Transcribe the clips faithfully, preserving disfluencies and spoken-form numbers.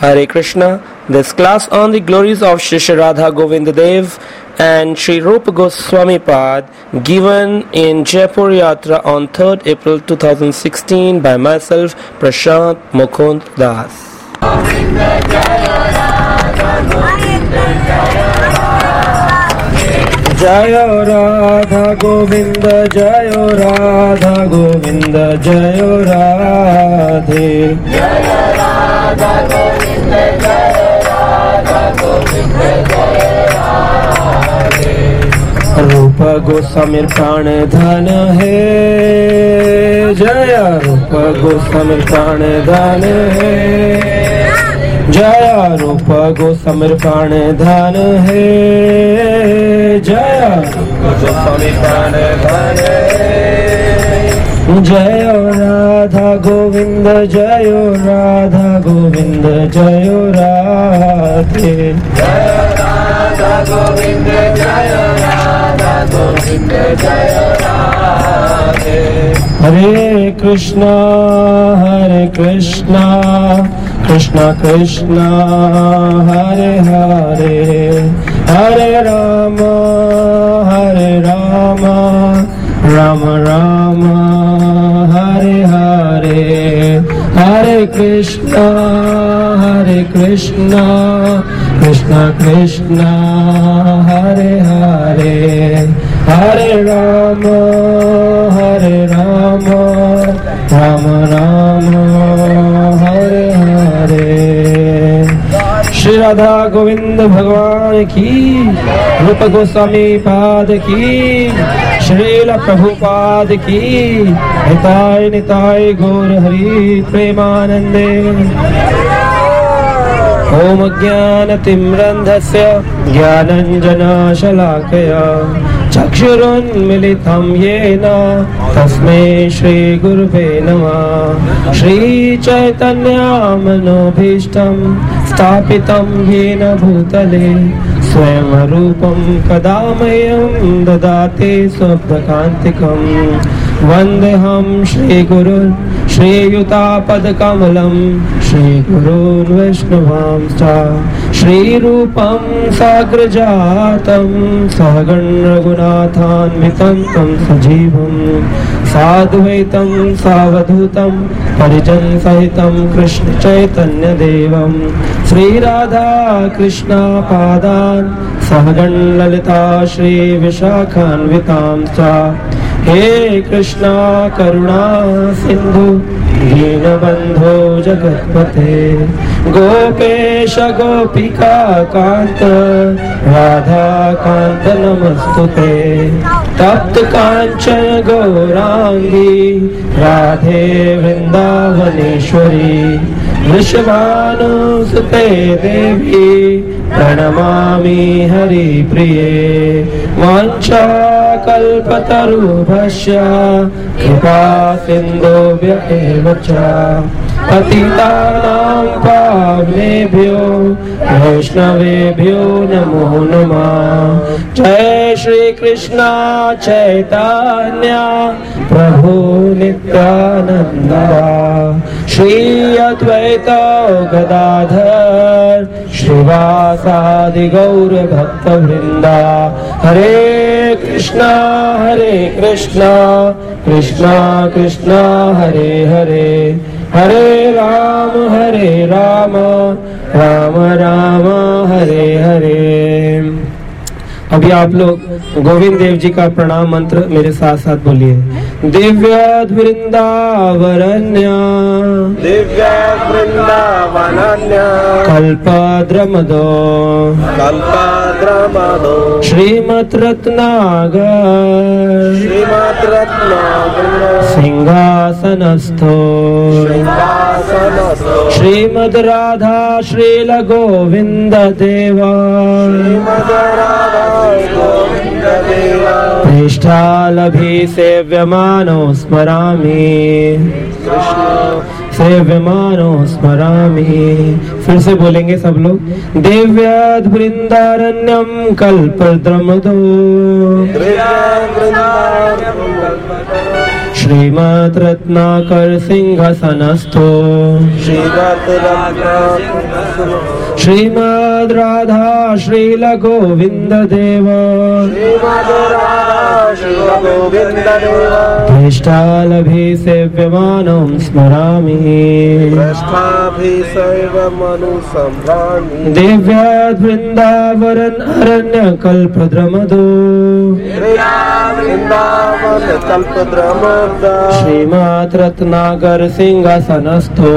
Hare Krishna. This class on the glories of Shri Shri Radha Govinda Dev and Shri Rupa Goswami Pad, given in Jaipur Yatra on third April twenty sixteen by myself, Prashant Mukund Das. Jaya Radha Govinda, Jaya Radha Govinda, Jaya Radhe. Jaya Radha Govinda, Jaya Radha Govinda, Jaya Radhe. Rupa Goswami प्राण धन है, Jaya Rupa Goswami प्राण धन है, Jaya Rupa Goswami प्राण धन है, Jaya Rupa Goswami प्राण धन है. जय राधा गोविंद, जय राधा गोविंद, जय राधे. जय राधा गोविंद, जय राधा गोविंद, जय राधे. हरे कृष्णा हरे कृष्णा, कृष्णा कृष्णा हरे हरे, हरे राम हरे राम, राम राम हरे हरे. हरे कृष्णा हरे कृष्णा, कृष्णा कृष्णा हरे हरे, हरे राम हरे राम, राम राम हरे हरे. श्री राधा गोविंद भगवान की, रूप गोस्वामी पाद की, श्रील प्रभुपाद की. निताय निताय गौर हरि प्रेमानंदे. ओम ज्ञानतिम्रन्धस्य ज्ञानञ्जनशलाकया चक्षुरुन्मिलितं येन तस्मै श्रीगुरुवे नमः. श्रीचैतन्यमनोभीष्टं स्थापितं येन भूतले स्वयं रूपं कदा मह्यं ददाति स्वप्रकान्तिकम्. वन्देऽहं श्रीगुरुन् श्रीयुतापदकमलं, श्रीगुरून् वैष्णवांश्च. श्रीरूपं साग्रजातं सहगण रघुनाथान्वितं तं सजीवं साद्वैतं सावधूतं परिजन सहितं कृष्ण चैतन्य देवं. श्रीराधा कृष्ण पादान् सहगण ललिता श्री विशाखान्वितांश्च. हे कृष्णा करुणा सिंधु दीनबंधो जगत्पते, गोपेश गोपिका कांत राधा कांत नमस्तुते. तप्त कांचन गौरांगी राधे वृंदावनेश्वरी, वृषभानुसुते देवी प्रणमामि हरिप्रिये. वाञ्छा कल्पतरुभ्यश्च कृपा सिन्धुभ्य एव च, पतितानां पावनेभ्यो वैष्णवेभ्यो नमो नमः. जय श्री कृष्ण चैतन्य प्रभु नित्यानंद, श्री अद्वैत गदाधर श्रीवासादि गौर भक्त वृंदा. हरे कृष्णा हरे कृष्णा, कृष्णा कृष्णा हरे हरे, हरे राम हरे राम, राम राम हरे हरे. अभी आप लोग गोविंद देव जी का प्रणाम मंत्र मेरे साथ साथ बोलिए. दिव्य वृंदावरण्य, दिव्य वृंदावनन्य, कल्पद्रमदो, कल्पद्रमदो, श्रीमत् रत्नागर, श्रीमत् रत्नागर, सिंहासनस्थो, सिंहासनस्थो, श्रीमद् राधा श्रील गोविंद देवा, श्रीमद् राधा गोविंद देवा. पृष्ठालभिसेव्यमानो स्मरामि, सेव्यमानो स्मरामि. फिर से बोलेंगे सब लोग. दिव्याद् वृंदारण्यम कल्पद्रमदो, श्रीमद् रत्नाकर सिंहासनस्थो श्रीमद् राधा श्रील गोविंद देव पृष्ठालभिसेव्यमानं स्मरामि दिव्याद् वृन्दावरन् अरण्यकल्पद्रुमदो श्रीमद् रत्नाकर सिंहासनस्थो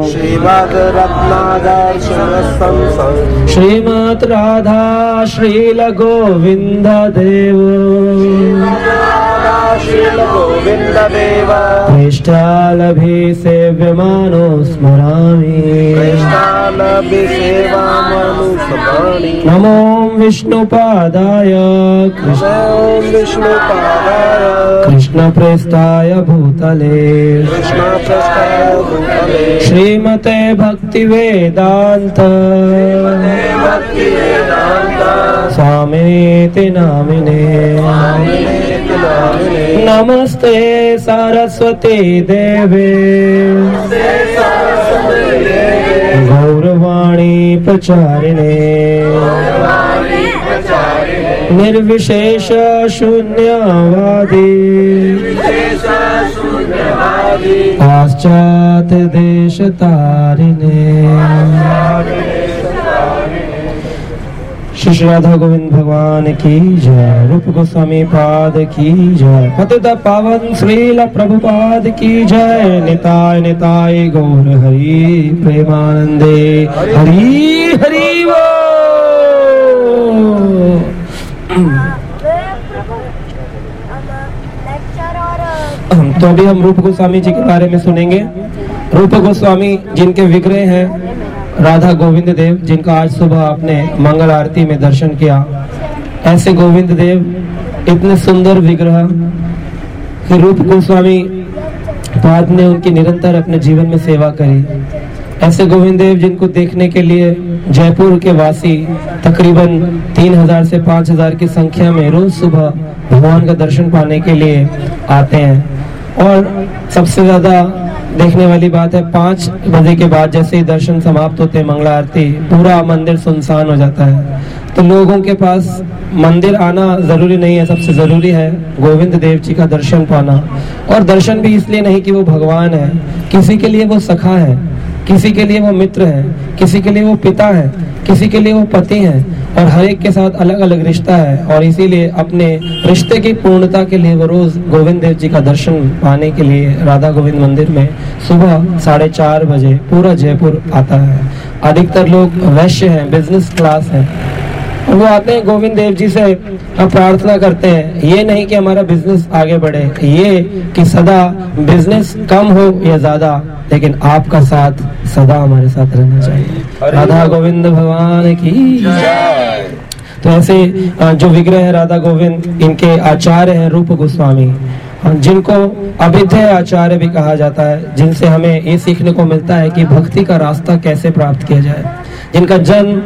श्रीमद् राधा श्रील गोविंद देव पृष्ठालभिसेव्यमानो स्मरामि नमो विष्णुपादाय कृष्णप्रेष्ठाय भूतले श्रीमते भक्तिवेदांत स्वामिनेति नामिने नमस्ते सरस्वती देवे गौरवाणी प्रचारिणे निर्विशेष शून्यवादी पाश्चात्य देश तारिणे श्री राधा गोविंद भगवान की जय, रूप गोस्वामी पाद की जय, पतित पावन श्रील प्रभुपाद की जय, निताय निताय गौर हरि प्रेमानंदे हरि हरि वो। तो अभी हम रूप गोस्वामी जी के बारे में सुनेंगे। रूप गोस्वामी जिनके विग्रह हैं राधा गोविंद देव, जिनका आज सुबह आपने मंगल आरती में दर्शन किया। ऐसे गोविंद देव इतने सुंदर विग्रह कि रूप गोस्वामी बाद में उनकी निरंतर अपने जीवन में सेवा करी। ऐसे गोविंद देव जिनको देखने के लिए जयपुर के वासी तकरीबन तीन हजार से पांच हजार की संख्या में रोज सुबह भगवान का दर्शन पाने के लिए आते हैं। और सबसे ज्यादा देखने वाली बात है, पाँच बजे के बाद जैसे ही दर्शन समाप्त होते हैं मंगला आरती, पूरा मंदिर सुनसान हो जाता है। तो लोगों के पास मंदिर आना जरूरी नहीं है, सबसे जरूरी है गोविंद देव जी का दर्शन पाना। और दर्शन भी इसलिए नहीं कि वो भगवान है, किसी के लिए वो सखा है, किसी के लिए वो मित्र है, किसी के लिए वो पिता है, किसी के लिए वो पति है, और हर एक के साथ अलग अलग रिश्ता है। और इसीलिए अपने रिश्ते की पूर्णता के लिए वो रोज गोविंद देव जी का दर्शन पाने के लिए राधा गोविंद मंदिर में सुबह साढ़े चार बजे पूरा जयपुर आता है। अधिकतर लोग वैश्य हैं, बिजनेस क्लास है, वो आते हैं गोविंद देव जी से, हम प्रार्थना करते हैं ये नहीं कि हमारा बिजनेस आगे बढ़े, ये कि सदा बिजनेस कम हो या ज्यादा, लेकिन आपका साथ सदा हमारे साथ रहना चाहिए। राधा गोविंद भगवान की जय। तो ऐसे जो विग्रह है राधा गोविंद, इनके आचार्य हैं रूप गोस्वामी, जिनको अभिधेय आचार्य भी कहा जाता है, जिनसे हमें ये सीखने को मिलता है कि भक्ति का रास्ता कैसे प्राप्त किया जाए। जिनका जन्म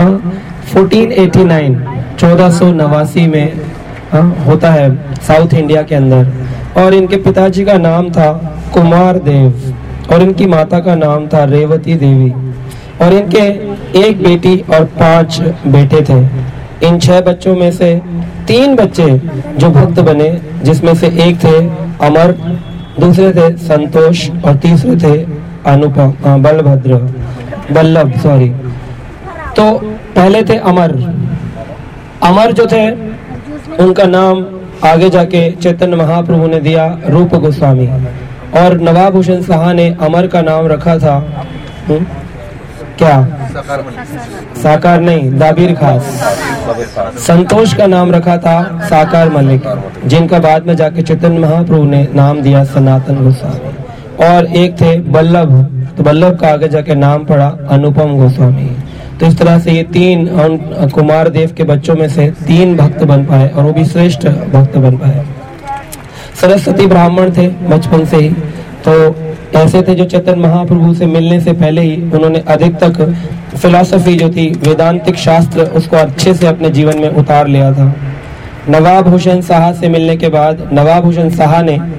चौदह सौ नवासी में आ, होता है साउथ इंडिया के अंदर, और इनके पिताजी का नाम था कुमार देव और इनकी माता का नाम था रेवती देवी, और इनके एक बेटी और पांच बेटे थे। इन छह बच्चों में से तीन बच्चे जो भक्त बने, जिसमें से एक थे अमर, दूसरे थे संतोष और तीसरे थे अनुपम बलभद्र बल्लभ सॉरी तो पहले थे अमर। अमर जो थे उनका नाम आगे जाके चैतन्य महाप्रभु ने दिया रूप गोस्वामी, और नवाब हुसैन शाह ने अमर का नाम रखा था हुँ? क्या साकार नहीं, दाबीर खास। संतोष का नाम रखा था साकार मलिक, जिनका बाद में जाके चैतन्य महाप्रभु ने नाम दिया सनातन गोस्वामी। और एक थे बल्लभ, तो बल्लभ का आगे जाके नाम पड़ा अनुपम गोस्वामी। तो इस तरह से ये तीन कुमार देव के बच्चों में से तीन भक्त बन पाए, और वो भी श्रेष्ठ भक्त बन पाए। सरस्वती ब्राह्मण थे बचपन से ही, तो ऐसे थे जो चैतन्य महाप्रभु से मिलने से पहले ही उन्होंने अधिक तक फिलॉसफी जो थी, वेदांतिक शास्त्र, उसको अच्छे से अपने जीवन में उतार लिया था। नवाब हुसैन शाह से मिलने के बाद नवाब हुसैन शाह ने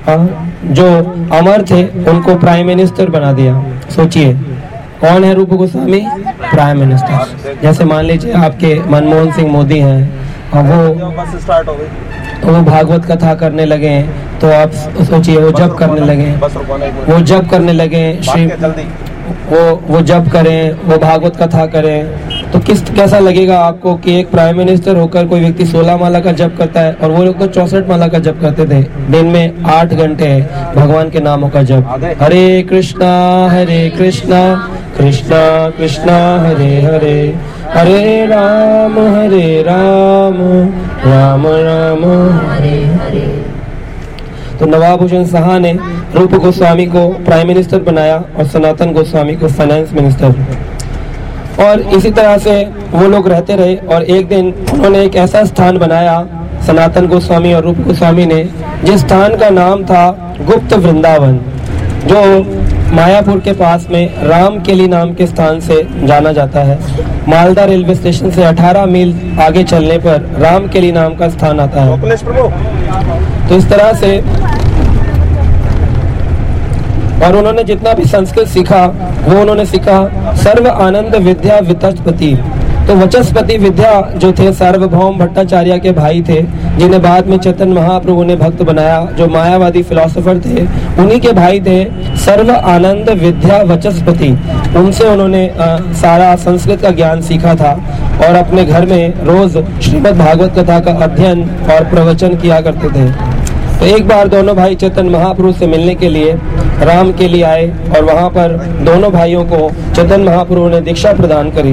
जो अमर थे उनको प्राइम मिनिस्टर बना दिया। सोचिए कौन है रूप गोस्वामी? Prime minister. जैसे मान लीजिए आपके मनमोहन सिंह मोदी हैं और वो वो भागवत कथा करने लगे, तो आप सोचिए वो जप करने लगे, वो जप करने लगे श्री वो वो जप करें, वो भागवत कथा करें, तो किस कैसा लगेगा आपको कि एक प्राइम मिनिस्टर होकर कोई व्यक्ति सोलह माला का जप करता है और वो लोग तो चौसठ माला का जप करते थे। दिन में आठ घंटे भगवान के नामों का जप। हरे कृष्णा हरे कृष्णा कृष्णा कृष्णा हरे हरे, हरे राम हरे राम राम राम हरे हरे। तो नवाब हुसैन शाह ने रूप गोस्वामी को प्राइम मिनिस्टर बनाया और सनातन गोस्वामी को फाइनेंस मिनिस्टर। और इसी तरह से वो लोग रहते रहे और एक दिन उन्होंने एक ऐसा स्थान बनाया, सनातन गोस्वामी और रूप गोस्वामी ने, जिस स्थान का नाम था गुप्त वृंदावन, जो मायापुर के पास में रामकेली नाम के स्थान से जाना जाता है। मालदा रेलवे स्टेशन से अठारह मील आगे चलने पर रामकेली नाम का स्थान आता है। तो इस तरह से और उन्होंने जितना भी संस्कृत सीखा वो उन्होंने सीखा सर्व आनंद विद्या वितस्पति। तो वचस्पति विद्या जो थे सार्वभौम भट्टाचार्य के भाई थे, जिन्हें बाद में चैतन्य महाप्रभु ने भक्त बनाया, जो मायावादी फिलोसोफर थे, उन्हीं के भाई थे सर्व आनंद विद्या वचस्पति। उनसे उन्होंने आ, सारा संस्कृत का ज्ञान सीखा था और अपने घर में रोज श्रीमद् भागवत कथा का अध्ययन और प्रवचन किया करते थे। तो एक बार दोनों भाई चैतन्य महाप्रभु से मिलने के लिए राम के लिए आए और वहाँ पर दोनों भाइयों को चैतन्य महाप्रभु ने दीक्षा प्रदान करी।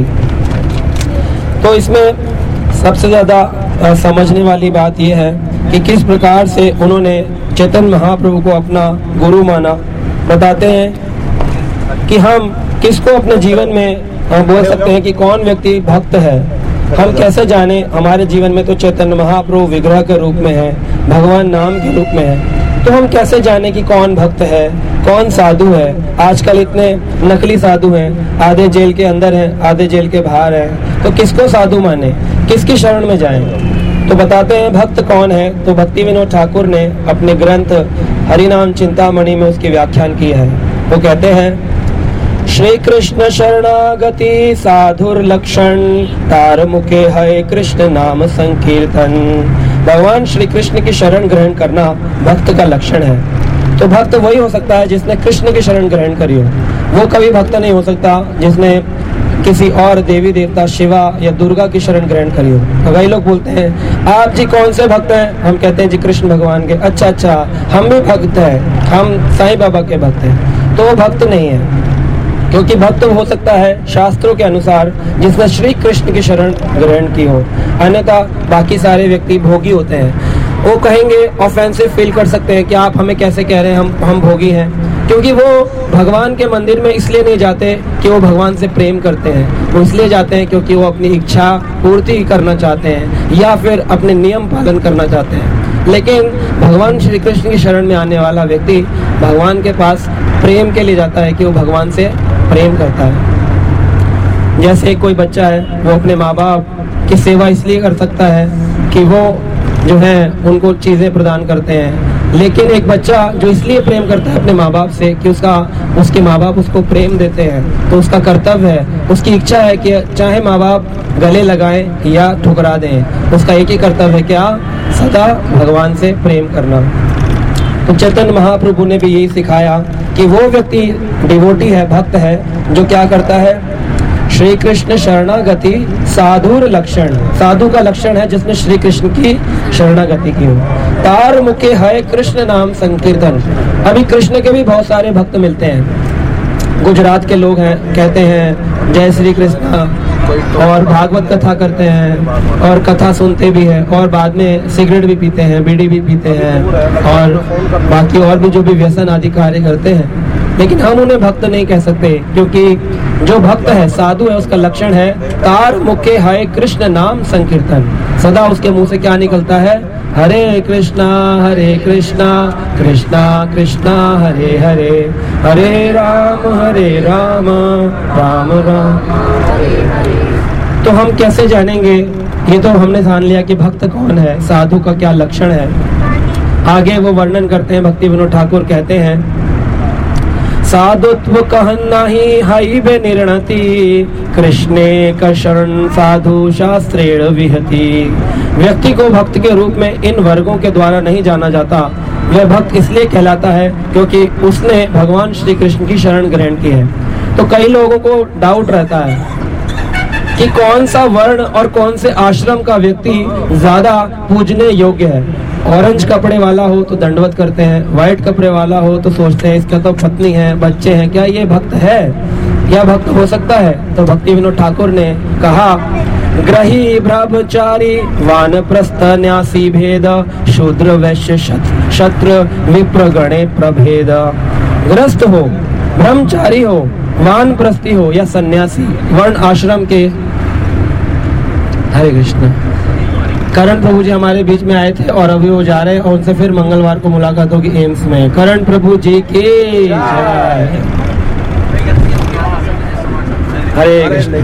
तो इसमें सबसे ज्यादा समझने वाली बात यह है कि किस प्रकार से उन्होंने चैतन्य महाप्रभु को अपना गुरु माना। बताते हैं कि हम किसको अपने जीवन में बोल सकते हैं कि कौन व्यक्ति भक्त है। हम कैसे जाने? हमारे जीवन में तो चैतन्य महाप्रभु विग्रह के रूप में है, भगवान नाम के रूप में है, तो हम कैसे जाने कि कौन भक्त है, कौन साधु है? आजकल इतने नकली साधु हैं, आधे जेल के अंदर हैं, आधे जेल के बाहर हैं, तो किसको साधु माने, किसकी शरण में जाएं? तो बताते हैं भक्त कौन है। तो भक्ति विनोद ठाकुर ने अपने ग्रंथ हरिनाम चिंतामणि में उसकी व्याख्यान की है। वो कहते हैं, श्री कृष्ण शरणागति साधुर लक्षण, तार मुखे है कृष्ण नाम संकीर्तन। भगवान श्री कृष्ण की शरण ग्रहण करना भक्त का लक्षण है। तो भक्त वही हो सकता है जिसने कृष्ण की शरण ग्रहण करी हो। वो कभी भक्त नहीं हो सकता जिसने किसी और देवी देवता शिवा या दुर्गा की शरण ग्रहण करी हो। तो कई लोग बोलते हैं, आप जी कौन से भक्त हैं? हम कहते हैं जी कृष्ण भगवान के। अच्छा अच्छा, हम भी भक्त हैं, हम साईं बाबा के भक्त हैं। तो वो भक्त नहीं है, क्योंकि भक्त हो सकता है शास्त्रों के अनुसार जिसने श्री कृष्ण की शरण ग्रहण की हो, अन्यथा बाकी सारे व्यक्ति भोगी होते हैं। वो कहेंगे, ऑफेंसिव फील कर सकते हैं कि आप हमें कैसे कह रहे हैं हम हम भोगी हैं, क्योंकि वो भगवान के मंदिर में इसलिए नहीं जाते कि वो भगवान से प्रेम करते हैं, वो इसलिए जाते हैं क्योंकि वो अपनी इच्छा पूर्ति करना चाहते हैं या फिर अपने नियम पालन करना चाहते हैं। लेकिन भगवान श्री कृष्ण की शरण में आने वाला व्यक्ति भगवान के पास प्रेम के लिए जाता है कि वो भगवान से प्रेम करता है। जैसे कोई बच्चा है, वो अपने माँ बाप की सेवा इसलिए कर सकता है कि वो जो है उनको चीजें प्रदान करते हैं। लेकिन एक बच्चा जो इसलिए प्रेम करता है अपने माँ बाप से कि उसका उसके माँ बाप उसको प्रेम देते हैं, तो उसका कर्तव्य है, उसकी इच्छा है कि चाहे माँ बाप गले लगाएं या ठुकरा दें, उसका एक ही कर्तव्य है, क्या? सदा भगवान से प्रेम करना। तो चैतन्य महाप्रभु ने भी यही सिखाया कि वो व्यक्ति डिवोटी है, भक्त है, जो क्या करता है? श्री कृष्ण शरणागति साधुर लक्षण। साधु का लक्षण है जिसने श्री कृष्ण की शरणागति की हो। तार मुखे है कृष्ण नाम संकीर्तन। अभी कृष्ण के भी बहुत सारे भक्त मिलते हैं। गुजरात के लोग हैं, कहते हैं जय श्री कृष्ण, और भागवत कथा करते हैं और कथा सुनते भी हैं और बाद में सिगरेट भी पीते हैं, बीड़ी भी पीते हैं और बाकी और भी जो भी व्यसन आदि कार्य करते हैं। लेकिन हम उन्हें भक्त नहीं कह सकते, क्योंकि जो भक्त है, साधु है, उसका लक्षण है तार मुखे है कृष्ण नाम संकीर्तन। सदा उसके मुंह से क्या निकलता है? हरे कृष्णा हरे कृष्णा कृष्णा कृष्णा हरे हरे, हरे राम हरे राम राम राम हरे हरे। तो हम कैसे जानेंगे? ये तो हमने जान लिया कि भक्त कौन है, साधु का क्या लक्षण है। आगे वो वर्णन करते हैं, भक्ति विनोद ठाकुर कहते हैं, साधुत्व कहन नाही हाई बे निर्णति, कृष्णे का शरण साधु शास्त्रेण विहति। व्यक्ति को भक्त के रूप में इन वर्गों के द्वारा नहीं जाना जाता। वह भक्त इसलिए कहलाता है क्योंकि उसने भगवान श्री कृष्ण की शरण ग्रहण की है। तो कई लोगों को डाउट रहता है कि कौन सा वर्ण और कौन से आश्रम का व्यक्ति ज्यादा पूजने योग्य है। ऑरेंज कपड़े वाला हो तो दंडवत करते हैं, व्हाइट कपड़े वाला हो तो सोचते हैं इसका तो पत्नी है, बच्चे हैं, क्या ये भक्त है, क्या भक्त हो सकता है? तो भक्ति विनोद ठाकुर ने कहा, ग्रही ब्रह्मचारी वानप्रस्थ न्यासी भेद, शूद्र वैश्य क्षत्र विप्र गणे प्रभेद। ग्रस्त हो, ब्रह्मचारी हो, वानप्रस्थी हो या सन्यासी, वर्ण आश्रम के। हरे कृष्ण। करण प्रभु जी हमारे बीच में आए थे और अभी वो जा रहे हैं और उनसे फिर मंगलवार को मुलाकात होगी एम्स में। करण प्रभु जी की जय। हरे कृष्ण।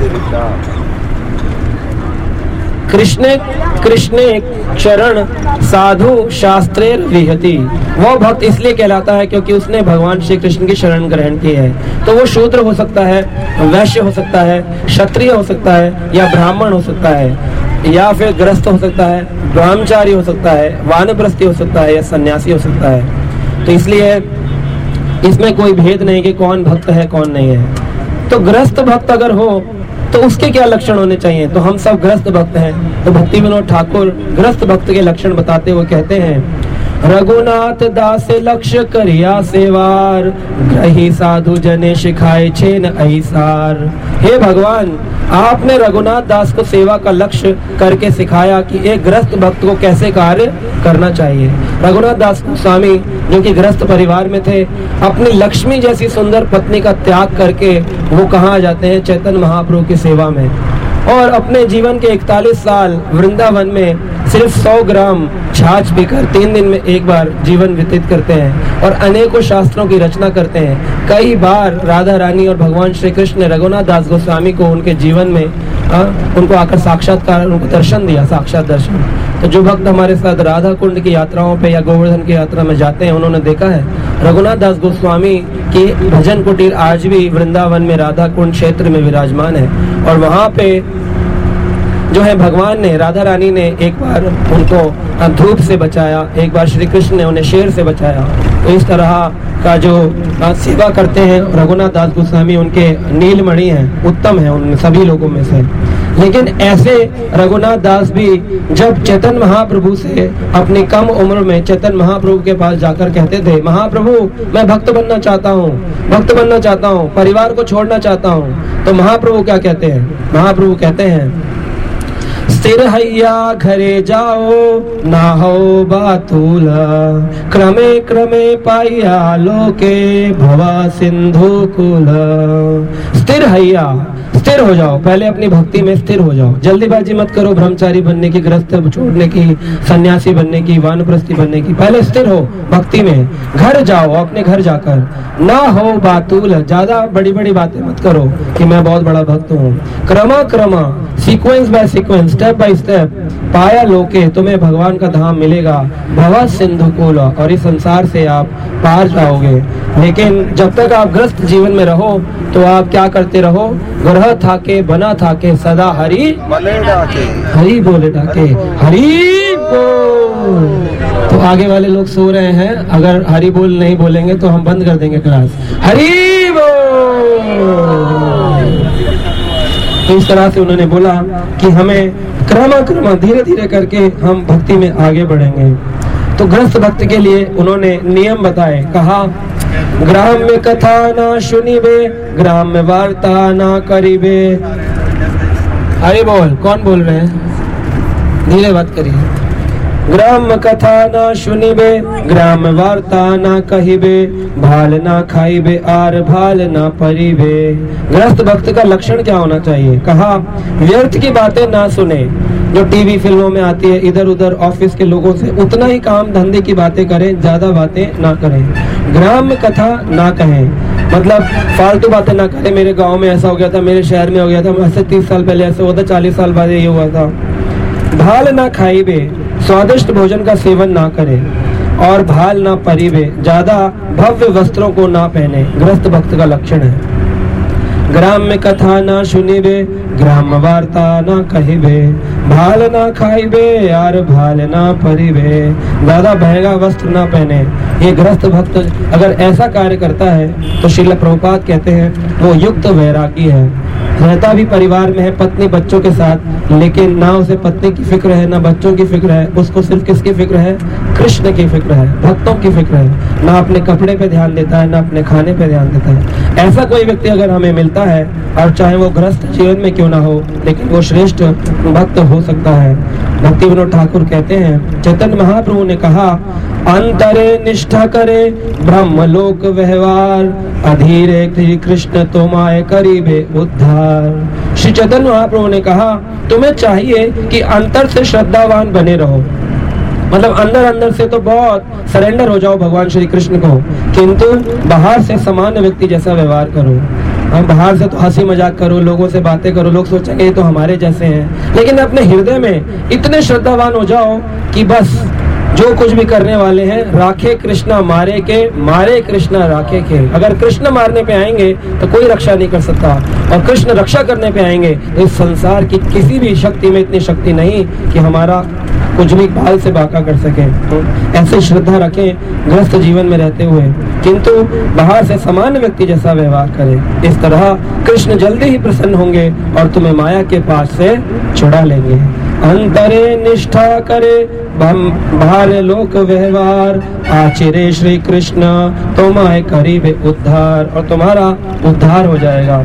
कृष्ण कृष्ण चरण साधु शास्त्रेर विहति। वो भक्त इसलिए कहलाता है क्योंकि उसने भगवान श्री कृष्ण की शरण ग्रहण की है। तो वो शूद्र हो सकता है, वैश्य हो सकता है, क्षत्रिय हो सकता है या ब्राह्मण हो सकता है, या फिर ग्रस्त हो सकता है, ब्रह्मचारी हो सकता है, वानप्रस्थी हो सकता है या सन्यासी हो सकता है। तो इसलिए इसमें कोई भेद नहीं कि कौन भक्त है कौन नहीं है। तो ग्रस्त भक्त अगर हो तो उसके क्या लक्षण होने चाहिए? तो हम सब ग्रस्त भक्त हैं। तो भक्ति विनोद ठाकुर ग्रस्त भक्त के लक्षण बताते हुए कहते हैं, रघुनाथ दास लक्ष्य करिया सेवार, ग्रही साधु जने शिखाए छेन ऐसार। हे भगवान, आपने रघुनाथ दास को सेवा का लक्ष्य करके सिखाया कि एक ग्रस्त भक्त को कैसे कार्य करना चाहिए। रघुनाथ दास स्वामी जो कि ग्रस्त परिवार में थे, अपनी लक्ष्मी जैसी सुंदर पत्नी का त्याग करके वो कहाँ आ जाते हैं? चैतन्य महाप्रभु की सेवा में। और अपने जीवन के इकतालीस साल वृंदावन में सिर्फ सौ ग्राम छाछ पीकर तीन दिन में एक बार जीवन व्यतीत करते हैं और अनेकों शास्त्रों की रचना करते हैं। कई बार राधा रानी और भगवान श्री कृष्ण ने रघुनाथ दास गोस्वामी को उनके जीवन में आ, उनको आकर साक्षात्कार, उनको दर्शन दिया, साक्षात दर्शन। तो जो भक्त हमारे साथ राधा कुंड की यात्राओं पे या गोवर्धन की यात्रा में जाते हैं, उन्होंने देखा है रघुनाथ दास गोस्वामी की भजन कुटीर आज भी वृंदावन में राधा कुंड क्षेत्र में विराजमान है। और वहाँ पे जो है भगवान ने, राधा रानी ने एक बार उनको धूप से बचाया, एक बार श्री कृष्ण ने उन्हें शेर से बचाया। तो इस तरह का जो सेवा करते हैं रघुनाथ दास गोस्वामी, उनके नीलमणि हैं, उत्तम है उन सभी लोगों में से। लेकिन ऐसे रघुनाथ दास भी जब चैतन्य महाप्रभु से अपनी कम उम्र में चैतन्य महाप्रभु के पास जाकर कहते थे, महाप्रभु मैं भक्त बनना चाहता हूँ, भक्त बनना चाहता हूँ, परिवार को छोड़ना चाहता हूँ। तो महाप्रभु क्या कहते हैं? महाप्रभु कहते हैं, स्थिर हैया घरे जाओ ना हो बातूला, क्रमे क्रमे पाइया लोके भवा सिंधु कुला। स्थिर हैया, स्थिर हो जाओ, पहले अपनी भक्ति में स्थिर हो जाओ। जल्दीबाजी मत करो ब्रह्मचारी बनने की, गृहस्थ छोड़ने की, सन्यासी बनने की, वानप्रस्थी बनने की। पहले स्थिर हो भक्ति में। घर जाओ, अपने घर जाकर ना हो बातूल, ज्यादा बड़ी बड़ी बातें मत करो कि मैं बहुत बड़ा भक्त हूँ। क्रमा क्रमा, sequence by sequence, step by step, पाया लोके, तुम्हें भगवान का धाम मिलेगा। भवा सिंधु कूला, और इस संसार से आप पार जाओगे। लेकिन जब तक आप ग्रस्त जीवन में रहो तो आप क्या करते रहो? ग्रह थाके बना थाके सदा हरि बोले डाके, हरि बोले डाके, हरि बोल। तो आगे वाले लोग सो रहे हैं, अगर हरि बोल नहीं बोलेंगे तो हम बंद कर देंगे क्लास। हरि बोल। तो इस तरह से उन्होंने बोला कि हमें क्रम क्रम धीरे धीरे करके हम भक्ति में आगे बढ़ेंगे। तो ग्रस्त भक्त के लिए उन्होंने नियम बताए। कहा, ग्राम में कथा ना सुनिबे, ग्राम में वार्ता ना करिबे। अरे बोल, कौन बोल रहे हैं? धीरे बात करिए। ग्राम कथा ना सुनिबे, ग्राम वार्ता ना कहिबे, भाल ना खाइबे आर भाल ना परिबे। ग्रस्त भक्त का लक्षण क्या होना चाहिए? कहा, व्यर्थ की बातें ना सुने, जो टीवी फिल्मों में आती है, इधर उधर ऑफिस के लोगों से उतना ही काम धंधे की बातें करें, ज्यादा बातें ना करें। ग्राम कथा ना कहें, मतलब फालतू बातें ना करें। मेरे गांव में ऐसा हो गया था, मेरे शहर में हो गया था, ऐसे तीस साल पहले ऐसे हुआ था, चालीस साल बाद ये हुआ था। भाल ना खाइबे, स्वादिष्ट भोजन का सेवन ना करें। और भाल ना परिवे, ज्यादा भव्य वस्त्रों को ना पहने, गृहस्थ भक्त का लक्षण है। ग्राम में कथा ना सुनिबे, ग्राम वार्ता ना कहिबे, भाल ना खाइबे, यार भाल ना परिवे, ज्यादा महंगा वस्त्र ना पहने। ये गृहस्थ भक्त अगर ऐसा कार्य करता है तो श्रील प्रभुपाद कहते हैं वो युक्त वैरागी है। रहता भी परिवार में है पत्नी बच्चों के साथ, लेकिन ना उसे पत्नी की फिक्र है ना बच्चों की फिक्र है, उसको सिर्फ किसकी फिक्र है? कृष्ण की फिक्र है, भक्तों की फिक्र है। ना अपने कपड़े पे ध्यान देता है ना अपने खाने पे ध्यान देता है। ऐसा कोई व्यक्ति अगर हमें मिलता है, और चाहे वो गृहस्थ जीवन में क्यों ना हो, लेकिन वो श्रेष्ठ भक्त हो सकता है। भक्ति विनोद ठाकुर कहते हैं, चैतन्य महाप्रभु ने कहा, अंतरे निष्ठा करे ब्रह्मलोक व्यवहार, अधीरे कृष्ण तुम्हारे करीबे उद्धार। श्री चैतन्य महाप्रभु ने कहा, तुम्हें चाहिए कि अंतर से श्रद्धावान बने रहो, मतलब अंदर अंदर से तो बहुत सरेंडर हो जाओ भगवान श्री कृष्ण को, किंतु बाहर से सामान्य व्यक्ति जैसा व्यवहार करो। हम बाहर से तो हंसी मजाक करो, लोगों से बातें करो, लोग सोचेंगे ये तो हमारे जैसे हैं, लेकिन अपने हृदय में इतने श्रद्धावान हो जाओ कि बस जो कुछ भी करने वाले हैं, राखे कृष्णा मारे के, मारे कृष्णा राखे के। अगर कृष्ण मारने पे आएंगे तो कोई रक्षा नहीं कर सकता, और कृष्ण रक्षा करने पे आएंगे तो इस संसार की किसी भी शक्ति में इतनी शक्ति नहीं कि हमारा कुछ भी बाल से बाका कर सके। तो ऐसे श्रद्धा रखें गृहस्थ जीवन में रहते हुए, किंतु बाहर से सामान्य व्यक्ति जैसा व्यवहार करें। इस तरह कृष्ण जल्दी ही प्रसन्न होंगे और तुम्हें माया के पास से छुड़ा लेंगे। अंतरे निष्ठा करे भारे लोक व्यवहार, आचिरे श्री कृष्ण तुम्हारे करीबे उद्धार, और तुम्हारा उद्धार हो जाएगा।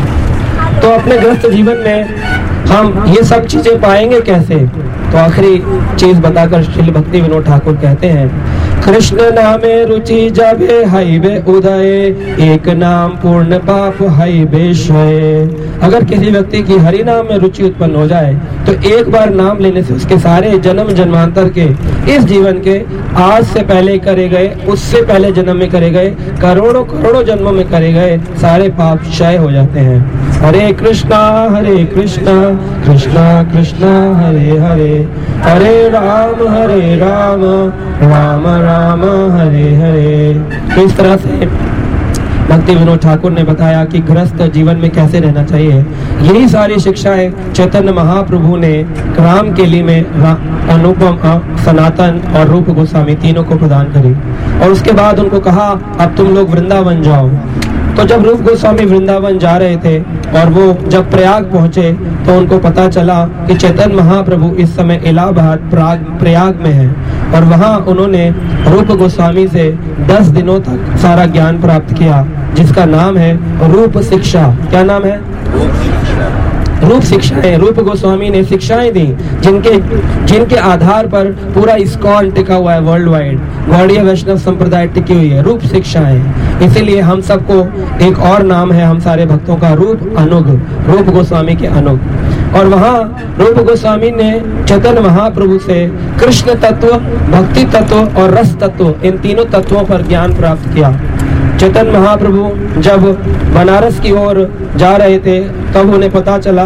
तो अपने गृहस्थ जीवन में हम ये सब चीजें पाएंगे कैसे? तो आखिरी चीज बताकर श्री भक्ति विनोद ठाकुर कहते हैं, कृष्ण नामे रुचि जाबे हाइबे उदय, एक नाम पूर्ण पाप हाइबे क्षय। अगर किसी व्यक्ति की हरि नाम में रुचि उत्पन्न हो जाए तो एक बार नाम लेने से उसके सारे जन्म जन्मांतर के, इस जीवन के, आज से पहले करे गए, उससे पहले जन्म में करे गए, करोड़ों करोड़ों जन्मों में करे गए सारे पाप क्षय हो जाते हैं। हरे कृष्णा हरे कृष्णा कृष्णा कृष्णा हरे हरे, हरे राम हरे राम राम राम हरे हरे। तो इस तरह से भक्ति विनोद ठाकुर ने बताया कि गृहस्थ जीवन में कैसे रहना चाहिए। यही सारी शिक्षाएं चैतन्य महाप्रभु ने राम के लिए में अनुपम, सनातन और रूप गोस्वामी तीनों को प्रदान करी, और उसके बाद उनको कहा अब तुम लोग वृंदावन जाओ। तो जब रूप गोस्वामी वृंदावन जा रहे थे और वो जब प्रयाग पहुंचे तो उनको पता चला कि चैतन्य महाप्रभु इस समय इलाहाबाद प्रयाग प्रयाग में है, और वहां उन्होंने रूप गोस्वामी से दस दिनों तक सारा ज्ञान प्राप्त किया, जिसका नाम है रूप शिक्षा। क्या नाम है? रूप शिक्षाएं। रूप गोस्वामी ने शिक्षाएं दी जिनके जिनके आधार पर पूरा इस्कॉन टिका हुआ है, वर्ल्ड वाइड गौड़ीय वैष्णव संप्रदाय टिकी हुई है, रूप शिक्षाएं। इसीलिए हम सबको एक और नाम है हम सारे भक्तों का, रूप अनुग, रूप गोस्वामी के अनुग। और वहाँ रूप गोस्वामी ने चैतन्य महाप्रभु से कृष्ण तत्व, भक्ति तत्व और रस तत्व, इन तीनों तत्वों पर ज्ञान प्राप्त किया। चैतन्य महाप्रभु जब बनारस की ओर जा रहे थे तब उन्हें पता चला,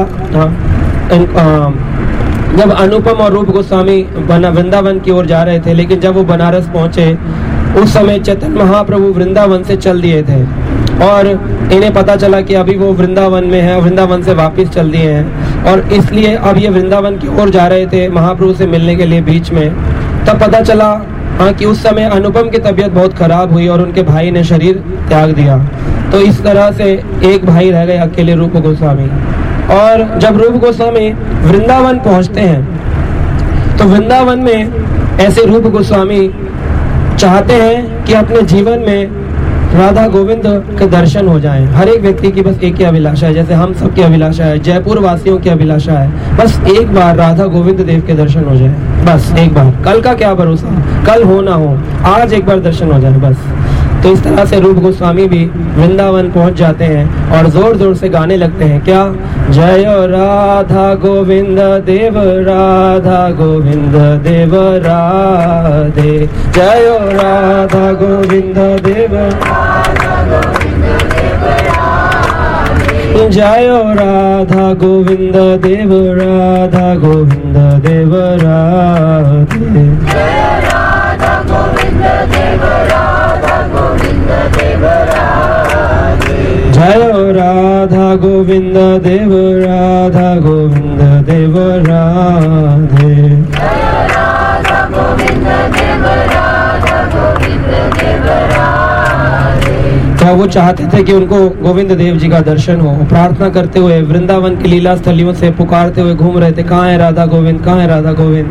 जब अनुपम और रूप गोस्वामी वृंदावन की ओर जा रहे थे, लेकिन जब वो बनारस पहुंचे उस समय चैतन्य महाप्रभु वृंदावन से चल दिए थे, और इन्हें पता चला कि अभी वो वृंदावन में है, वृंदावन से वापस चल दिए हैं, और इसलिए अब ये वृंदावन की ओर जा रहे थे महाप्रभु से मिलने के लिए। बीच में तब पता चला हाँ कि उस समय अनुपम की तबीयत बहुत खराब हुई और उनके भाई ने शरीर त्याग दिया। तो इस तरह से एक भाई रह गए अकेले, रूप गोस्वामी। और जब रूप गोस्वामी वृंदावन पहुंचते हैं तो वृंदावन में ऐसे रूप गोस्वामी चाहते हैं कि अपने जीवन में राधा गोविंद के दर्शन हो जाएं। हर एक व्यक्ति की बस एक ही अभिलाषा है, जैसे हम सब की अभिलाषा है, जयपुर वासियों की अभिलाषा है, बस एक बार राधा गोविंद देव के दर्शन हो जाए, बस एक बार। कल का क्या भरोसा, कल हो ना हो, आज एक बार दर्शन हो जाए बस। तो इस तरह से रूप गोस्वामी भी वृंदावन पहुंच जाते हैं और जोर जोर से गाने लगते हैं, क्या? जय राधा गोविंद देव, राधा गोविंद देव राधे, जय राधा गोविंद देव, जय राधा गोविंद देव, राधा गोविंद देव राधे, जय राधा गोविंद गोविंद देव राधा गोविंद देव राधे। क्या वो चाहते थे कि उनको गोविंद देव जी का दर्शन हो? प्रार्थना करते हुए वृंदावन की लीला स्थलियों से पुकारते हुए घूम रहे थे, कहाँ है राधा गोविंद, कहाँ है राधा गोविंद।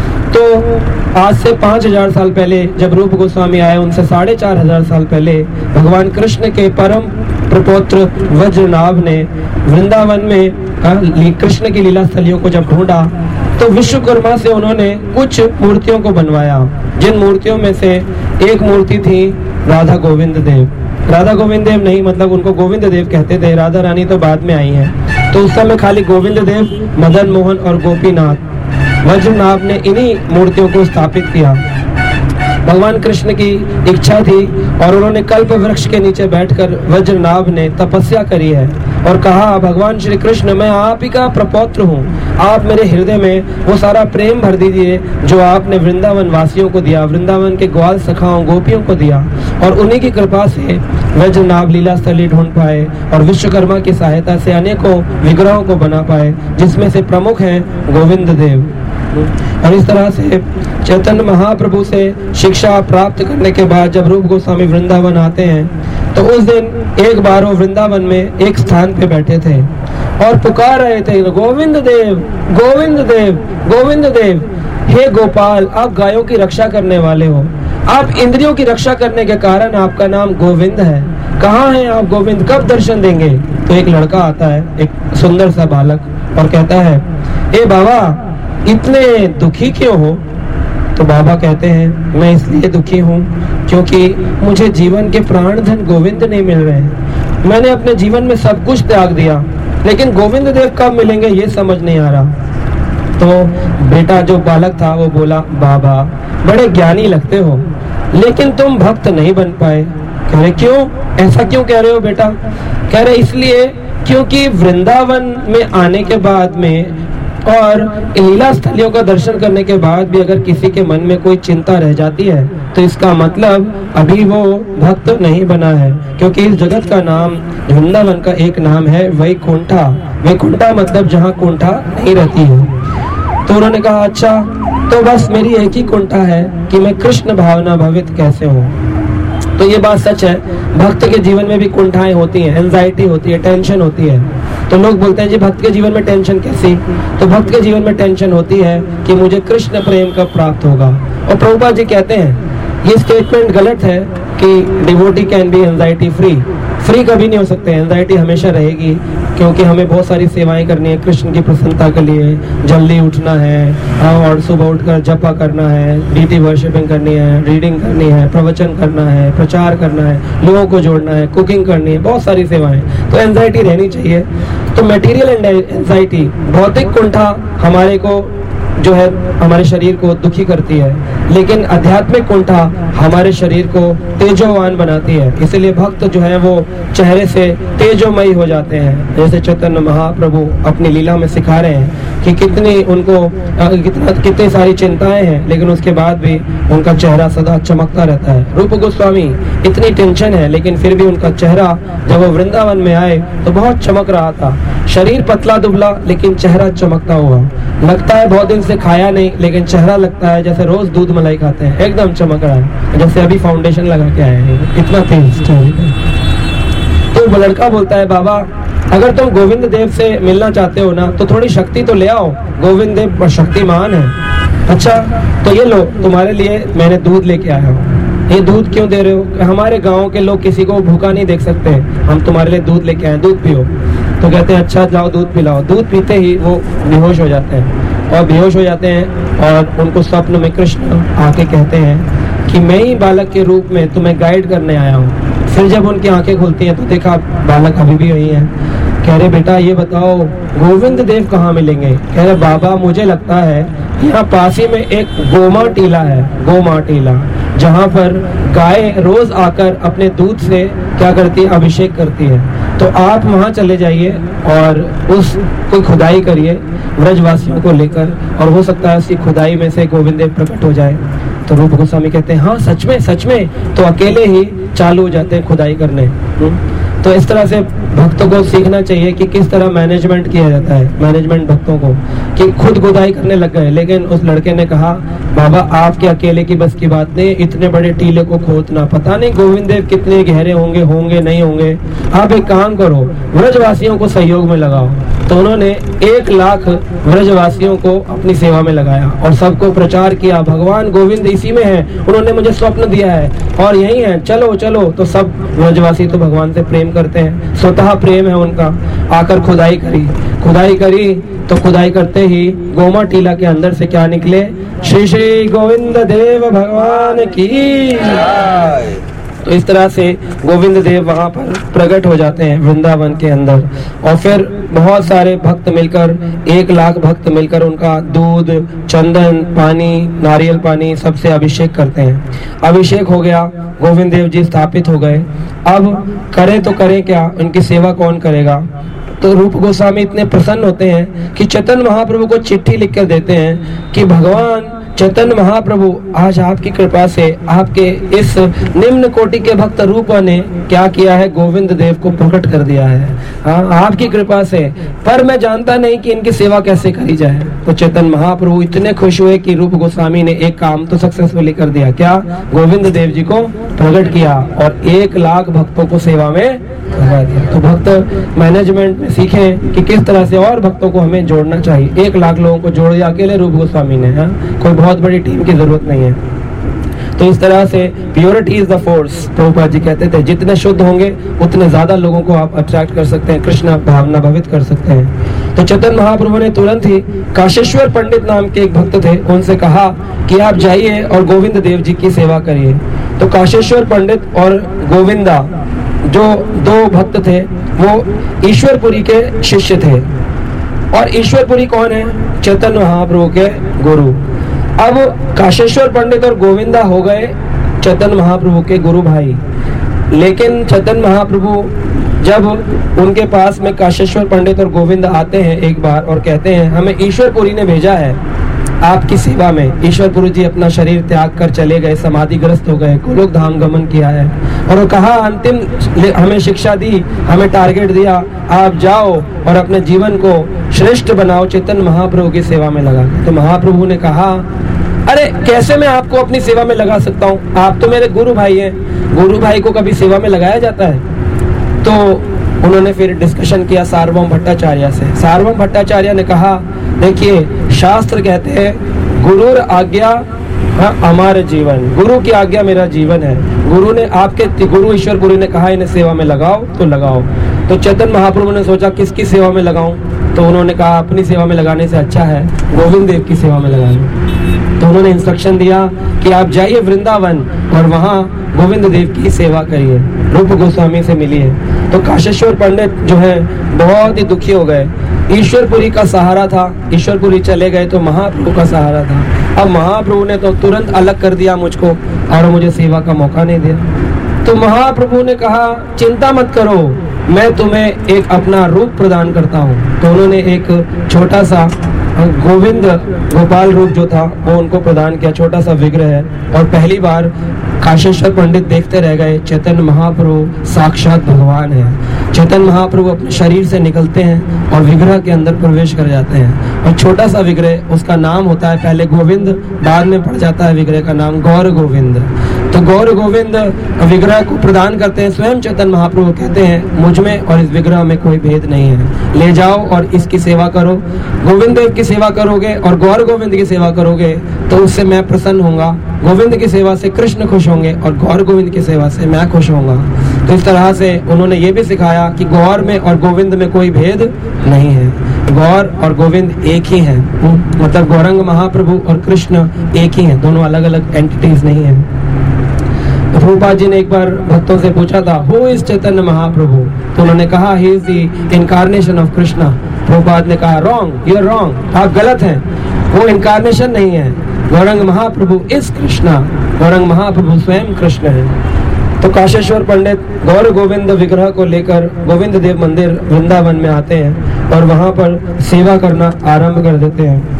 तो आज से पांच हजार साल पहले जब रूप गोस्वामी आए, उनसे साढ़े चार हजार साल पहले भगवान कृष्ण के परम प्रपौत्र वज्रनाभ ने वृंदावन में कृष्ण की लीला स्थलियों को जब ढूंढा तो विश्वकर्मा से उन्होंने कुछ मूर्तियों को बनवाया, जिन मूर्तियों में से एक मूर्ति थी राधा गोविंद देव। राधा गोविंद देव नहीं, मतलब उनको गोविंद देव कहते थे, राधा रानी तो बाद में आई हैं। तो उस समय खाली गोविंद देव, मदन मोहन और गोपीनाथ, वज्रनाभ ने इन्हीं मूर्तियों को स्थापित किया। भगवान कृष्ण की इच्छा थी और उन्होंने कल्प वृक्ष के नीचे बैठकर वज्रनाभ ने तपस्या करी है और कहा, भगवान श्री कृष्ण मैं आप ही का प्रपौत्र हूँ, आप मेरे हृदय में वो सारा प्रेम भर दीजिए जो आपने वृंदावन वासियों को दिया, वृंदावन के ग्वाल सखाओं गोपियों को दिया। और उन्हीं की कृपा से वज्रनाभ लीला स्थली ढूंढ पाए और विश्वकर्मा की सहायता से अनेकों विग्रहों को बना पाए, जिसमें से प्रमुख हैं गोविंद देव। और इस तरह से चैतन्य महाप्रभु से शिक्षा प्राप्त करने के बाद जब रूप गोस्वामी वृंदावन आते हैं तो उस दिन एक बार वो वृंदावन में एक स्थान पे बैठे थे और पुकार रहे थे, गोविंद देव, गोविंद देव, गोविंद देव। हे गोपाल, आप गायों की रक्षा करने वाले हो, आप इंद्रियों की रक्षा करने के कारण आपका नाम गोविंद है, कहाँ हैं आप गोविंद, कब दर्शन देंगे? तो एक लड़का आता है, एक सुंदर सा बालक, और कहता है, ए बाबा इतने दुखी क्यों हो? तो बाबा कहते हैं, मैं इसलिए दुखी हूँ क्योंकि मुझे जीवन के प्राण धन गोविंद नहीं मिल रहे हैं। मैंने अपने जीवन में सब कुछ त्याग दिया, लेकिन गोविंद देव कब मिलेंगे ये समझ नहीं आ रहा। तो बेटा जो बालक था वो बोला, बाबा बड़े ज्ञानी लगते हो लेकिन तुम भक्त नहीं बन पाए। कह रहे क्यों, ऐसा क्यों कह रहे हो बेटा? कह रहे इसलिए क्योंकि वृंदावन में आने के बाद में और लीला स्थलियों का दर्शन करने के बाद भी अगर किसी के मन में कोई चिंता रह जाती है तो इसका मतलब अभी वो भक्त नहीं बना है, क्योंकि इस जगत का नाम, वृंदावन का एक नाम है वैकुंठा। वैकुंठा मतलब जहाँ कुंठा नहीं रहती है। तो उन्होंने कहा, अच्छा तो बस मेरी एक ही कुंठा है कि मैं कृष्ण भावना भवित कैसे हूँ। तो ये बात सच है, भक्त के जीवन में भी कुंठाएं होती हैं, एंजाइटी होती है, टेंशन होती है। तो लोग बोलते हैं जी भक्त के जीवन में टेंशन कैसी? तो भक्त के जीवन में टेंशन होती है कि मुझे कृष्ण प्रेम कब प्राप्त होगा। और प्रभुपाद जी कहते हैं ये स्टेटमेंट गलत है कि devotee can be anxiety free. Free कभी नहीं हो सकते, एंजाइटी हमेशा रहेगी, क्योंकि हमें बहुत सारी सेवाएं करनी है कृष्ण की प्रसन्नता के लिए। जल्दी उठना है और सुबह उठकर जपा करना है, डीटी वर्शिपिंग करनी है, रीडिंग करनी है, प्रवचन करना है, प्रचार करना है, लोगों को जोड़ना है, कुकिंग करनी है, बहुत सारी सेवाएं। तो एंजाइटी रहनी चाहिए। तो मटेरियल एंजाइटी, भौतिक कुंठा हमारे को जो है हमारे शरीर को दुखी करती है, लेकिन आध्यात्मिक कुंठा हमारे शरीर को तेजोवान बनाती है। इसलिए भक्त जो है वो चेहरे से तेजोमयी हो जाते हैं। जैसे चैतन्य महाप्रभु अपनी लीला में सिखा रहे हैं कि कितनी उनको कितना कितनी सारी चिंताएं हैं, लेकिन उसके बाद भी उनका चेहरा सदा चमकता रहता है। रूप गोस्वामी इतनी टेंशन है, लेकिन फिर भी उनका चेहरा जब वो वृंदावन में आए तो बहुत चमक रहा था। शरीर पतला दुबला लेकिन चेहरा चमकता हुआ, लगता है बहुत दिन से खाया नहीं, लेकिन चेहरा लगता है जैसे रोज दूध मलाई खाते हैं, एकदम चमक रहा है, जैसे अभी फाउंडेशन लगा के आए हैं, इतना तेज चेहरे। तो वो लड़का बोलता है, बाबा अगर तुम गोविंद देव से मिलना चाहते हो ना तो थोड़ी शक्ति तो ले आओ, गोविंद देव शक्तिमान है। अच्छा तो ये लो, तुम्हारे लिए मैंने दूध लेके आया हूँ। ये दूध क्यों दे रहे हो? हमारे गाँव के लोग किसी को भूखा नहीं देख सकते, हम तुम्हारे लिए दूध लेके आए, दूध पियो। तो कहते हैं अच्छा जाओ दूध पिलाओ। दूध पीते ही वो बेहोश हो जाते हैं और बेहोश हो जाते हैं और उनको स्वप्न में कृष्ण आके कहते हैं कि मैं ही बालक के रूप में तुम्हें गाइड करने आया हूँ। फिर जब उनकी आंखें खुलती हैं तो देखा बालक अभी भी वही है। कह रहे बेटा ये बताओ गोविंद देव कहाँ मिलेंगे? कह रहे बाबा मुझे लगता है यहाँ पास ही में एक गोमा टीला है, गोमा टीला, जहाँ पर गाय रोज आकर अपने दूध से क्या करती है, अभिषेक करती है। तो आप वहाँ चले जाइए और उस कोई खुदाई करिए ब्रजवासियों को लेकर, और हो सकता है उसकी खुदाई में से गोविंद देव प्रकट हो जाए। तो रूप गोस्वामी कहते हैं हाँ सच में सच में। तो अकेले ही चालू हो जाते हैं खुदाई करने। तो इस तरह से भक्तों को सीखना चाहिए कि किस तरह मैनेजमेंट किया जाता है, मैनेजमेंट भक्तों को, कि खुद खुदाई करने लग गए। लेकिन उस लड़के ने कहा, बाबा आपके अकेले की बस की बात नहीं, इतने बड़े टीले को खोदना, पता नहीं गोविंद देव कितने गहरे होंगे होंगे नहीं होंगे। आप एक काम करो, व्रजवासियों को सहयोग में लगाओ। तो उन्होंने एक लाख व्रजवासियों को अपनी सेवा में लगाया और सबको प्रचार किया, भगवान गोविंद इसी में है, उन्होंने मुझे स्वप्न दिया है और यही है, चलो चलो। तो सब व्रजवासी तो भगवान से प्रेम करते हैं, स्वतः प्रेम है उनका। आकर खुदाई करी, खुदाई करी तो खुदाई करते ही गोमा टीला के अंदर से क्या निकले, श्री श्री गोविंद देव भगवान की। तो इस तरह से गोविंद देव वहाँ पर प्रकट हो जाते हैं वृंदावन के अंदर। और फिर बहुत सारे भक्त मिलकर, एक लाख भक्त मिलकर उनका दूध, चंदन, पानी, नारियल पानी सबसे अभिषेक करते हैं। अभिषेक हो गया, गोविंद देव जी स्थापित हो गए। अब करे तो करे क्या, उनकी सेवा कौन करेगा। तो रूप गोस्वामी इतने प्रसन्न होते हैं कि चैतन्य महाप्रभु को चिट्ठी लिख कर देते हैं कि भगवान चैतन्य महाप्रभु, आज आपकी कृपा से आपके इस निम्न कोटि के भक्त रूप ने क्या किया है, गोविंद देव को प्रकट कर दिया है, हाँ आपकी कृपा से। पर मैं जानता नहीं कि इनकी सेवा कैसे करी जाए। तो चैतन्य महाप्रभु इतने खुश हुए कि रूप गोस्वामी ने एक काम तो सक्सेसफुली कर दिया, क्या, गोविंद देव जी को प्रकट किया और एक लाख भक्तों को सेवा में लगा दिया। तो भक्त मैनेजमेंट में सीखें कि किस तरह से और भक्तों को हमें जोड़ना चाहिए। एक लाख लोगों को जोड़ दिया अकेले रूप गोस्वामी ने, हाँ कोई बहुत बड़ी टीम की जरूरत नहीं है। तो इस तरह से purity is the force, Prabhupada ji कहते थे, जितने शुद्ध होंगे उतने ज्यादा लोगों को आप अट्रैक्ट कर सकते हैं, कृष्ण भावना भवित कर सकते हैं। तो चैतन्य महाप्रभु ने तुरंत ही काशेश्वर पंडित नाम के एक भक्त थे, उनसे कहा कि आप जाइए और गोविंद देव जी की सेवा करिए। तो काशेश्वर पंडित और गोविंदा जो दो भक्त थे वो ईश्वरपुरी के शिष्य थे। और ईश्वरपुरी कौन है, चैतन्य महाप्रभु के गुरु। अब काशेश्वर पंडित और गोविंदा हो गए चैतन्य महाप्रभु के गुरु भाई। लेकिन चैतन्य महाप्रभु जब उनके पास में काशेश्वर पंडित और गोविंद आते हैं एक बार और कहते हैं, हमें ईश्वरपुरी ने भेजा है आपकी सेवा में। ईश्वरपुरी जी अपना शरीर त्याग कर चले गए, समाधिग्रस्त हो गए, गोलोक धाम गमन किया है और वो कहा, अंतिम हमें शिक्षा दी, हमें टारगेट दिया, आप जाओ और अपने जीवन को श्रेष्ठ बनाओ, चैतन्य महाप्रभु की सेवा में लगा। तो महाप्रभु ने कहा, अरे कैसे मैं आपको अपनी सेवा में लगा सकता हूँ, आप तो मेरे गुरु भाई हैं, गुरु भाई को कभी सेवा में लगाया जाता है। तो उन्होंने फिर डिस्कशन किया सार्वभौम भट्टाचार्य से। सार्वभौम भट्टाचार्य ने कहा, देखिए शास्त्र कहते हैं गुरुर आज्ञा हमारे जीवन, गुरु की आज्ञा मेरा जीवन है। गुरु ने आपके गुरु ईश्वरपुरी ने कहा इन्हें सेवा में लगाओ तो लगाओ। तो चैतन्य महाप्रभु ने सोचा किसकी सेवा में लगाऊं, तो उन्होंने कहा अपनी सेवा में लगाने से अच्छा है गोविंद देव की सेवा में लगाएं। तो उन्होंने इंस्ट्रक्शन दिया कि आप जाइए वृंदावन और वहाँ गोविंद देव की सेवा करिए, रूप गोस्वामी से मिलिए। तो काशेश्वर पंडित जो है बहुत ही दुखी हो गए। ईश्वरपुरी का सहारा था, ईश्वरपुरी चले गए तो महाप्रभु का सहारा था। अब महाप्रभु ने तो तुरंत अलग कर दिया मुझको और मुझे सेवा का मौका नहीं दिया। तो महाप्रभु ने कहा, चिंता मत करो, मैं तुम्हें एक अपना रूप प्रदान करता हूँ। तो उन्होंने एक छोटा सा गोविंद गोपाल रूप जो था वो उनको प्रदान किया, छोटा सा विग्रह है। और पहली बार काशेश्वर पंडित देखते रह गए, चैतन्य महाप्रभु साक्षात भगवान है। चैतन्य महाप्रभु अपने शरीर से निकलते हैं और विग्रह के अंदर प्रवेश कर जाते हैं। और छोटा सा विग्रह, उसका नाम होता है पहले गोविंद, बाद में पड़ जाता है विग्रह का नाम गौर गोविंद। तो गौर गोविंद विग्रह को प्रदान करते हैं। स्वयं चैतन्य महाप्रभु कहते हैं, मुझ में और इस विग्रह में कोई भेद नहीं है, ले जाओ और इसकी सेवा करो। गोविंद देव की सेवा करोगे और गौर गोविंद की सेवा करोगे तो उससे मैं प्रसन्न होऊंगा। गोविंद की सेवा से कृष्ण खुश होंगे और गौर गोविंद की सेवा से मैं खुश होऊंगा। तो इस तरह से उन्होंने ये भी सिखाया कि गौर में और गोविंद में कोई भेद नहीं है, गौर और गोविंद एक ही हैं। मतलब गौरंग महाप्रभु और कृष्ण एक ही हैं, दोनों अलग अलग एंटिटीज नहीं है। प्रभुपाद जी ने एक बार भक्तों से पूछा था, हु इज चैतन्य महाप्रभु? तो उन्होंने कहा, he is the incarnation of Krishna. Prabhupada ने कहा, रॉन्ग, यू आर रॉन्ग, आप गलत हैं, वो इनकारनेशन नहीं है। गौरंग महाप्रभु इस कृष्णा, गौरंग महाप्रभु स्वयं कृष्ण है। तो काशेश्वर पंडित गौर गोविंद विग्रह को लेकर गोविंद देव मंदिर वृंदावन में आते हैं और वहां पर सेवा करना आरंभ कर देते हैं।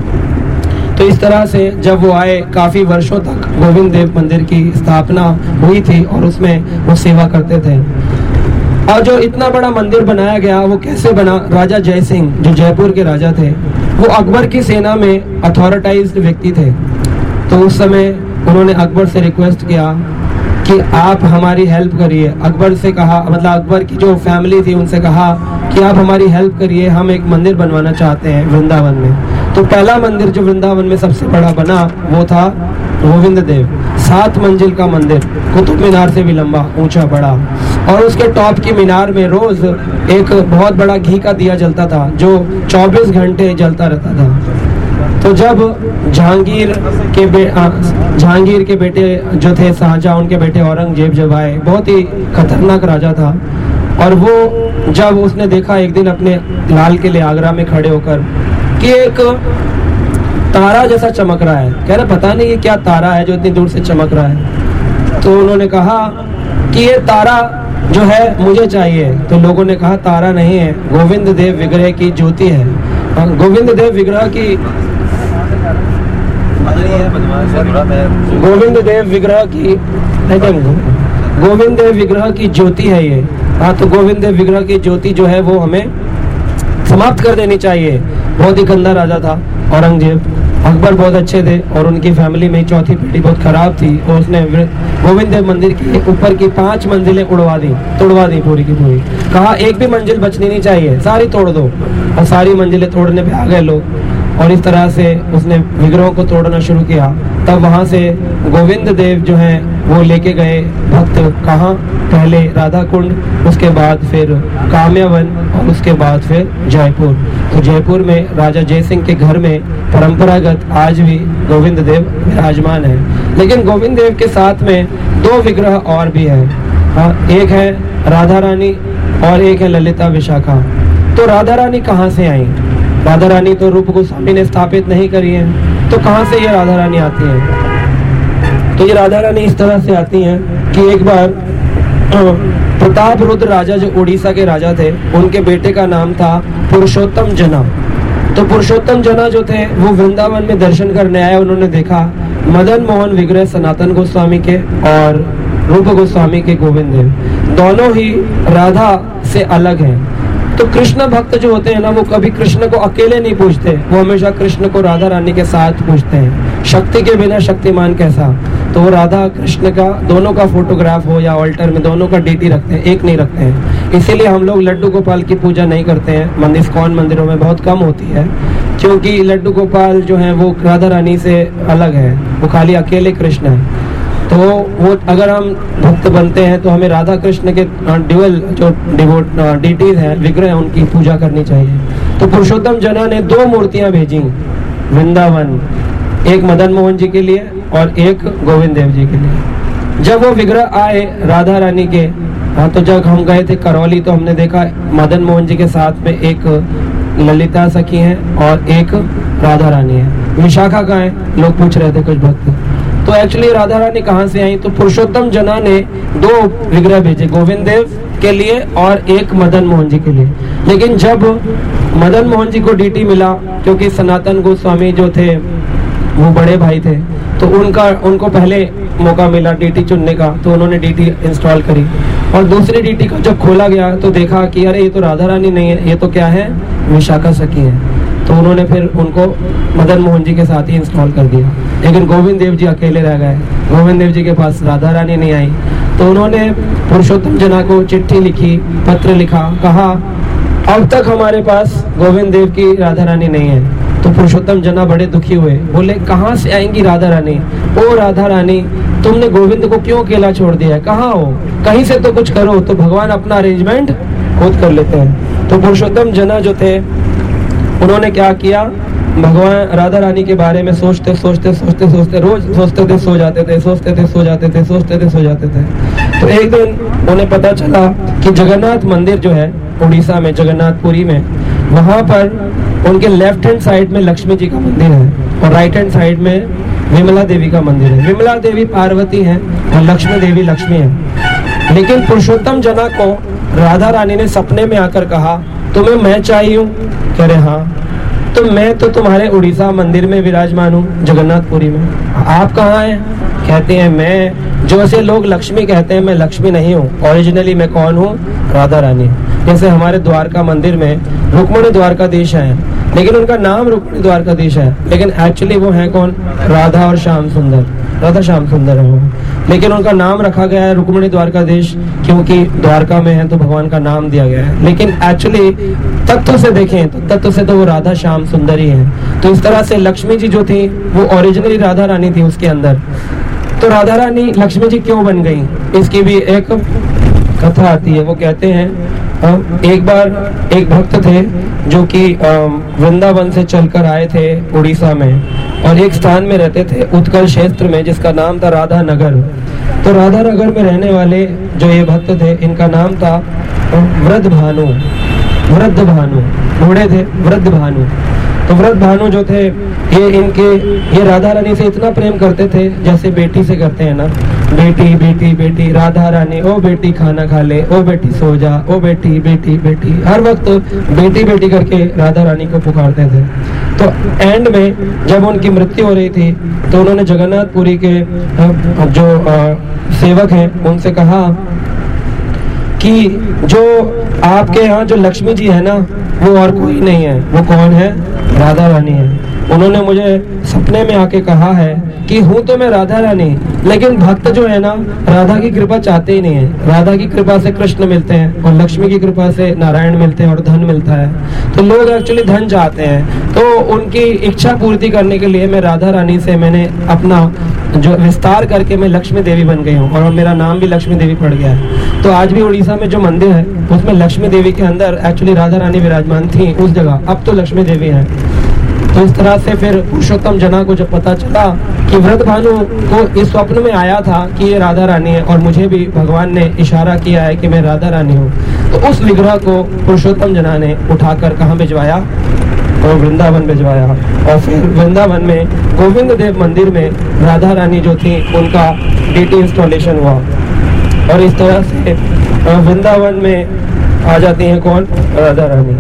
तो इस तरह से जब वो आए, काफी वर्षों तक गोविंद देव मंदिर की स्थापना हुई थी और उसमें वो सेवा करते थे। और जो इतना बड़ा मंदिर बनाया गया वो कैसे बना? राजा जय सिंह जो जयपुर के राजा थे, वो अकबर की सेना में अथॉरिटाइज्ड व्यक्ति थे। तो उस समय उन्होंने अकबर से रिक्वेस्ट किया कि आप हमारी हेल्प करिए। अकबर से कहा, मतलब अकबर की जो फैमिली थी उनसे कहा कि आप हमारी हेल्प करिए, हम एक मंदिर बनवाना चाहते हैं वृंदावन में। तो पहला मंदिर जो वृंदावन में सबसे बड़ा बना वो था गोविंद देव, सात मंजिल का मंदिर, कुतुब मीनार से भी लंबा, ऊंचा, बड़ा। और उसके टॉप की मीनार में रोज एक बहुत बड़ा घी का दिया जलता था जो चौबीस घंटे जलता रहता था। तो जब जहांगीर के बे जहांगीर के बेटे जो थे शाहजहां, उनके बेटे औरंगजेब जब आए, बहुत ही खतरनाक राजा था, और वो जब उसने देखा एक दिन अपने लाल किले आगरा में खड़े होकर कि एक तारा जैसा चमक रहा है, कह रहे पता नहीं ये क्या तारा है जो इतनी दूर से चमक रहा है। तो उन्होंने कहा कि ये तारा जो है मुझे चाहिए। तो लोगों ने कहा तारा नहीं है, गोविंद देव विग्रह की ज्योति है। गोविंद देव विग्रह की गोविंद देव विग्रह की गोविंद देव विग्रह की ज्योति है ये। हाँ, तो गोविंद देव विग्रह की ज्योति जो है वो हमें समाप्त कर देनी चाहिए। बहुत ही गंदा राजा था औरंगजेब। अकबर बहुत अच्छे थे और उनकी फैमिली में चौथी पीढ़ी बहुत खराब थी, और उसने गोविंद देव मंदिर की ऊपर की पांच मंजिलें उड़वा दी, तोड़वा दी पूरी की पूरी। कहा एक भी मंजिल बचनी नहीं चाहिए, सारी तोड़ दो। और सारी मंजिलें तोड़ने पे आ गए लोग, और इस तरह से उसने विग्रहों को तोड़ना शुरू किया। तब वहां से गोविंद देव जो हैं वो लेके गए भक्त कहाँ? पहले राधा कुंड, उसके बाद फिर काम्यावन, और उसके बाद फिर जयपुर। तो जयपुर में राजा जय सिंह के घर में परंपरागत आज भी गोविंद देव विराजमान है। लेकिन गोविंद देव के साथ में दो विग्रह और भी है। हाँ, एक है राधा रानी और एक है ललिता विशाखा। तो राधा रानी कहाँ से आई? राधा रानी तो रूप गोस्वामी ने स्थापित नहीं करी है, तो कहाँ से ये राधा रानी आती है? तो ये राधा रानी इस तरह से आती हैं कि एक बार प्रताप रुद्र राजा जो उड़ीसा के राजा थे, उनके बेटे का नाम था पुरुषोत्तम जना। तो पुरुषोत्तम जना जो थे वो वृंदावन में दर्शन करने आए। उन्होंने देखा मदन मोहन विग्रह सनातन गोस्वामी के और रूप गोस्वामी के गोविंद देव, दोनों ही राधा से अलग हैं। तो कृष्ण भक्त जो होते हैं ना, वो कभी कृष्ण को अकेले नहीं पूजते, वो हमेशा कृष्ण को राधा रानी के साथ पूजते हैं। शक्ति के बिना शक्तिमान कैसा? तो वो राधा कृष्ण का दोनों का फोटोग्राफ हो या ऑल्टर में दोनों का डीटी रखते हैं, एक नहीं रखते हैं। इसीलिए हम लोग लड्डू गोपाल की पूजा नहीं करते हैं, मंदिर इस्कॉन मंदिरों में बहुत कम होती है, क्योंकि लड्डू गोपाल जो है वो राधा रानी से अलग है, वो खाली अकेले कृष्ण है। तो वो अगर हम भक्त बनते हैं तो हमें राधा कृष्ण के ड्यूअल जो डिवोट डीटीज हैं, विग्रह हैं, उनकी पूजा करनी चाहिए। तो पुरुषोत्तम जना ने दो मूर्तियां भेजी वृंदावन, एक मदन मोहन जी के लिए और एक गोविंद देव जी के लिए। जब वो विग्रह आए राधा रानी के, हाँ, तो जब हम गए थे करौली तो हमने देखा मदन मोहन जी के साथ में एक ललिता सखी है और एक राधा रानी है। विशाखा कहाँ है? लोग पूछ रहे थे कुछ भक्त। तो एक्चुअली राधा रानी कहाँ से आई? तो पुरुषोत्तम जना ने दो विग्रह भेजे, गोविंद देव के लिए और एक मदन मोहन जी के लिए। लेकिन जब मदन मोहन जी को डीटी मिला, क्योंकि सनातन गोस्वामी जो थे वो बड़े भाई थे, तो उनका उनको पहले मौका मिला डीटी चुनने का, तो उन्होंने डीटी इंस्टॉल करी। और दूसरी डीटी को जब खोला गया तो देखा कि अरे ये तो राधा रानी नहीं है, ये तो क्या है? विशाखा सखी है। तो उन्होंने फिर उनको मदन मोहन जी के साथ ही इंस्टॉल कर दिया। लेकिन गोविंद देव जी अकेले रह गए, गोविंद देव जी के पास राधा रानी नहीं आई। तो उन्होंने पुरुषोत्तम जना को चिट्ठी लिखी, पत्र लिखा, कहा अब तक हमारे पास गोविंद देव की राधा रानी नहीं है। तो पुरुषोत्तम जना बड़े दुखी हुए, बोले कहाँ से आएंगी राधा रानी? ओ राधा रानी, तुमने गोविंद को क्यों अकेला छोड़ दिया है? कहाँ हो? कहीं से तो कुछ करो। तो भगवान अपना अरेंजमेंट खुद कर लेते हैं। तो पुरुषोत्तम जना जो थे उन्होंने क्या किया, भगवान राधा रानी के बारे में सोचते सोचते सोचते सोचते रोज सोचते थे, सो जाते थे, सोचते थे, सो जाते थे, सोचते थे, सो जाते थे। तो एक दिन उन्हें पता चला कि जगन्नाथ मंदिर जो है उड़ीसा में, जगन्नाथपुरी में, वहां पर उनके लेफ्ट हैंड साइड में लक्ष्मी जी का मंदिर है और राइट हैंड साइड में विमला देवी का मंदिर है। विमला देवी पार्वती है और लक्ष्मी देवी लक्ष्मी है। लेकिन पुरुषोत्तम जना को राधा रानी ने सपने में आकर कहा तुम्हें मैं चाहिए हूँ? कह रहे हाँ। तो मैं तो तुम्हारे उड़ीसा मंदिर में विराजमान हूँ, जगन्नाथपुरी में। आप कहाँ हैं? कहते हैं मैं, जो ऐसे लोग लक्ष्मी कहते हैं, मैं लक्ष्मी नहीं हूँ, ओरिजिनली मैं कौन हूँ? राधा रानी। जैसे हमारे द्वारका मंदिर में रुक्मिणी द्वारकाधीश है, लेकिन उनका नाम रुक्मिणी द्वारकाधीश है, लेकिन एक्चुअली वो है कौन? राधा और श्याम सुंदर, राधा श्याम सुंदर है वो, लेकिन उनका नाम रखा गया है रुक्मिणी द्वारकाधीश क्योंकि द्वारका में है तो भगवान का नाम दिया गया है। लेकिन एक्चुअली तत्व से देखें तो तत्व से तो वो राधा श्याम सुंदर ही है। तो इस तरह से लक्ष्मी जी जो थी वो ओरिजिनली राधा रानी थी उसके अंदर। तो राधा रानी लक्ष्मी जी क्यों बन गई, इसकी भी एक कथा आती है। वो कहते हैं एक बार एक भक्त थे जो कि वृंदावन से चलकर आए थे उड़ीसा में, और एक स्थान में रहते थे उत्कल क्षेत्र में जिसका नाम था राधा नगर। तो राधा नगर में रहने वाले जो ये भक्त थे इनका नाम था वृद्ध भानु, वृद्ध भानु, बूढ़े थे वृद्ध भानु। तो वृद्ध भानु जो थे ये इनके ये राधा रानी से इतना प्रेम करते थे जैसे बेटी से करते हैं ना, बेटी बेटी बेटी, राधा रानी ओ बेटी खाना खा ले, ओ बेटी सो जा, ओ बेटी बेटी बेटी, हर वक्त बेटी बेटी करके राधा रानी को पुकारते थे। तो एंड में जब उनकी मृत्यु हो रही थी तो उन्होंने जगन्नाथपुरी के जो सेवक हैं उनसे कहा कि जो आपके यहाँ जो लक्ष्मी जी है ना वो और कोई नहीं है, वो कौन है? राधा रानी है। उन्होंने मुझे सपने में आके कहा है कि हूँ तो मैं राधा रानी, लेकिन भक्त जो है ना राधा की कृपा चाहते ही नहीं है। राधा की कृपा से कृष्ण मिलते हैं और लक्ष्मी की कृपा से नारायण मिलते हैं और धन मिलता है। तो लोग एक्चुअली धन चाहते हैं, तो उनकी इच्छा पूर्ति करने के लिए मैं राधा रानी से मैंने अपना जो विस्तार करके मैं लक्ष्मी देवी बन गई हूँ और मेरा नाम भी लक्ष्मी देवी पड़ गया है। तो आज भी उड़ीसा में जो मंदिर है उसमें लक्ष्मी देवी के अंदर एक्चुअली राधा रानी विराजमान थी उस जगह, अब तो लक्ष्मी देवी है। तो इस तरह से फिर पुरुषोत्तम जना को जब पता चला कि वृद्ध भानु को इस स्वप्न में आया था कि ये राधा रानी है और मुझे भी भगवान ने इशारा किया है कि मैं राधा रानी हूँ, तो उस विग्रह को पुरुषोत्तम जना ने उठाकर कहाँ भिजवाया? और वृंदावन भिजवाया। और फिर वृंदावन में गोविंद देव मंदिर में राधा रानी जो थी उनका डीटी इंस्टॉलेशन हुआ, और इस तरह से वृंदावन में आ जाती हैं कौन? राधा रानी।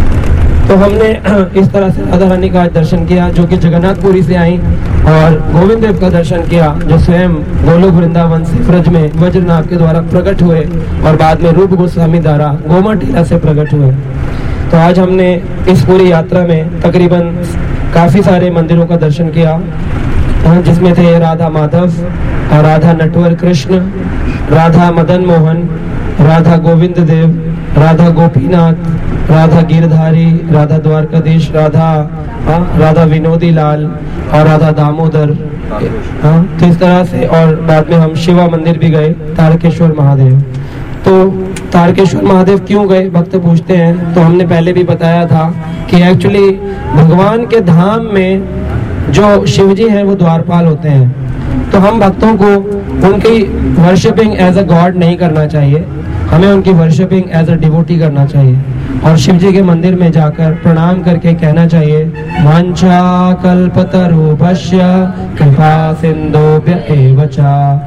तो हमने इस तरह से राधा रानी का दर्शन किया जो कि जगन्नाथपुरी से आई, और गोविंद देव का दर्शन किया जो स्वयं गोलोक वृंदावन से ब्रज में वज्रनाभ के द्वारा प्रकट हुए और बाद में रूप गोस्वामी द्वारा गोमट टीला से प्रकट हुए। तो आज हमने इस पूरी यात्रा में तकरीबन काफी सारे मंदिरों का दर्शन किया, जिसमें थे राधा माधव, राधा नटवर कृष्ण, राधा मदन मोहन, राधा गोविंद देव, राधा गोपीनाथ, राधा गिरधारी, राधा द्वारकाधीश, राधा राधा विनोदी लाल और राधा दामोदर। हाँ, तो इस तरह से, और बाद में हम शिवा मंदिर भी गए, तारकेश्वर महादेव। तो तारकेश्वर महादेव क्यों गए भक्त पूछते हैं, तो हमने पहले भी बताया था कि एक्चुअली भगवान के धाम में जो शिव जी हैं वो द्वारपाल होते हैं। तो हम भक्तों को उनकी वर्शिपिंग एज अ गॉड नहीं करना चाहिए, हमें उनकी वर्शिपिंग एज अ डिवोटी करना चाहिए। और शिव जी के मंदिर में जाकर प्रणाम करके कहना चाहिए, वांछा कल्पतरुभ्यश्च कृपा सिन्धुभ्य एव च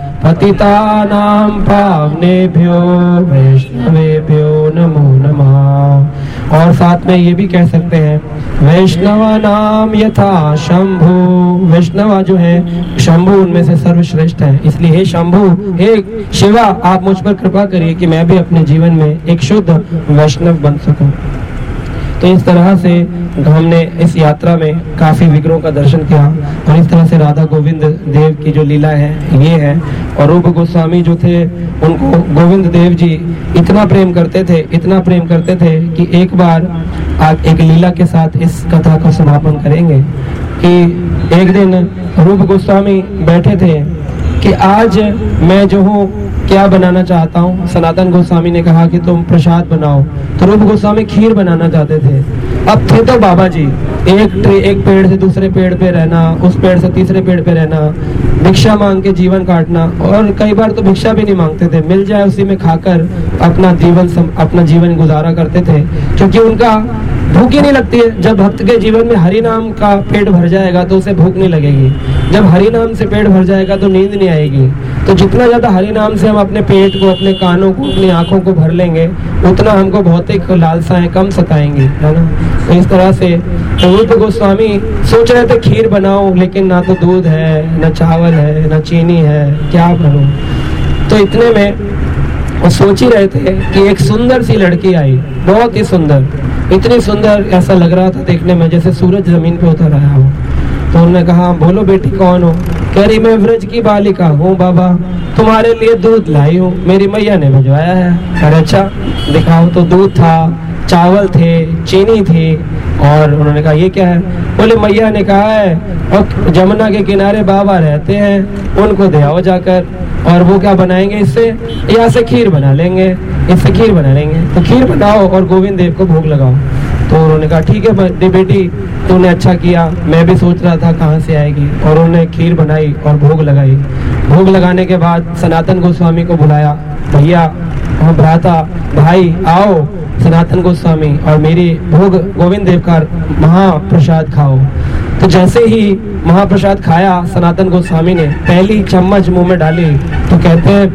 पतितानां पावनेभ्यो वैष्णवेभ्यो नमो नमः। और साथ में ये भी कह सकते हैं, वैष्णवा नाम यथा शंभु, वैष्णवा जो है शंभु उनमें से सर्वश्रेष्ठ है, इसलिए हे शंभु, हे शिवा, आप मुझ पर कृपा करिए कि मैं भी अपने जीवन में एक शुद्ध वैष्णव बन सकूं। तो इस तरह से हमने इस यात्रा में काफी विग्रहों का दर्शन किया, और इस तरह से राधा गोविंद देव की जो लीला है ये है। और रूप गोस्वामी जो थे उनको गोविंद देव जी इतना प्रेम करते थे, इतना प्रेम करते थे कि एक बार आप एक लीला के साथ इस कथा का समापन करेंगे कि एक दिन रूप गोस्वामी बैठे थे कि आज मैं जो हूँ क्या बनाना चाहता हूँ। सनातन गोस्वामी ने कहा कि तुम प्रसाद बनाओ, तो रूप गोस्वामी खीर बनाना चाहते थे। अब थे तो बाबा जी, एक ट्रे एक पेड़ से दूसरे पेड़ पे रहना, उस पेड़ से तीसरे पेड़ पे रहना, भिक्षा मांग के जीवन काटना, और कई बार तो भिक्षा भी नहीं मांगते थे, मिल जाए उसी में खाकर अपना जीवन अपना जीवन गुजारा करते थे, क्योंकि उनका भूख ही नहीं लगती है। जब भक्त के जीवन में हरि नाम का पेट भर जाएगा तो उसे भूख नहीं लगेगी, जब हरि नाम से पेट भर जाएगा तो नींद नहीं आएगी। तो जितना ज़्यादा हरि नाम से हम अपने पेट को, अपने कानों को, अपनी आँखों को भर लेंगे, उतना हमको भौतिक लालसाएं कम सताएंगी, है ना। तो इस तरह से रूप गोस्वामी सोच रहे थे खीर बनाऊं, लेकिन ना तो दूध है, ना चावल है, ना चीनी है, क्या बनूं। तो इतने में वो सोच ही रहे थे कि एक सुंदर सी लड़की आई, बहुत ही सुंदर, इतनी सुंदर, ऐसा लग रहा था देखने में जैसे सूरज जमीन पे उतर आया हो। तो उन्होंने कहा, बोलो बेटी कौन हो? कह रही, मैं व्रज की बालिका हूँ बाबा, तुम्हारे लिए दूध लाई हूँ, मेरी मैया ने भिजवाया है। अरे अच्छा, दिखाओ। तो दूध था, चावल थे, चीनी थी, और उन्होंने कहा ये क्या है? बोले मैया ने कहा है, और जमुना के किनारे बाबा रहते हैं, उनको दे आओ जाकर, और वो क्या बनाएंगे इससे, यहाँ से खीर बना लेंगे, इससे खीर बना लेंगे। तो खीर बनाओ और गोविंद देव को भोग लगाओ। तो उन्होंने कहा ठीक है बेटी, तूने अच्छा किया, मैं भी सोच रहा था कहाँ से आएगी। और उन्होंने खीर बनाई और भोग लगाई। भोग लगाने के बाद सनातन गोस्वामी को बुलाया, भैया, भ्राता, भाई आओ सनातन गोस्वामी, और मेरी भोग गोविंद देव का महाप्रसाद खाओ। तो जैसे ही महाप्रसाद खाया सनातन गोस्वामी ने, पहली चम्मच मुंह में डाली तो कहते हैं,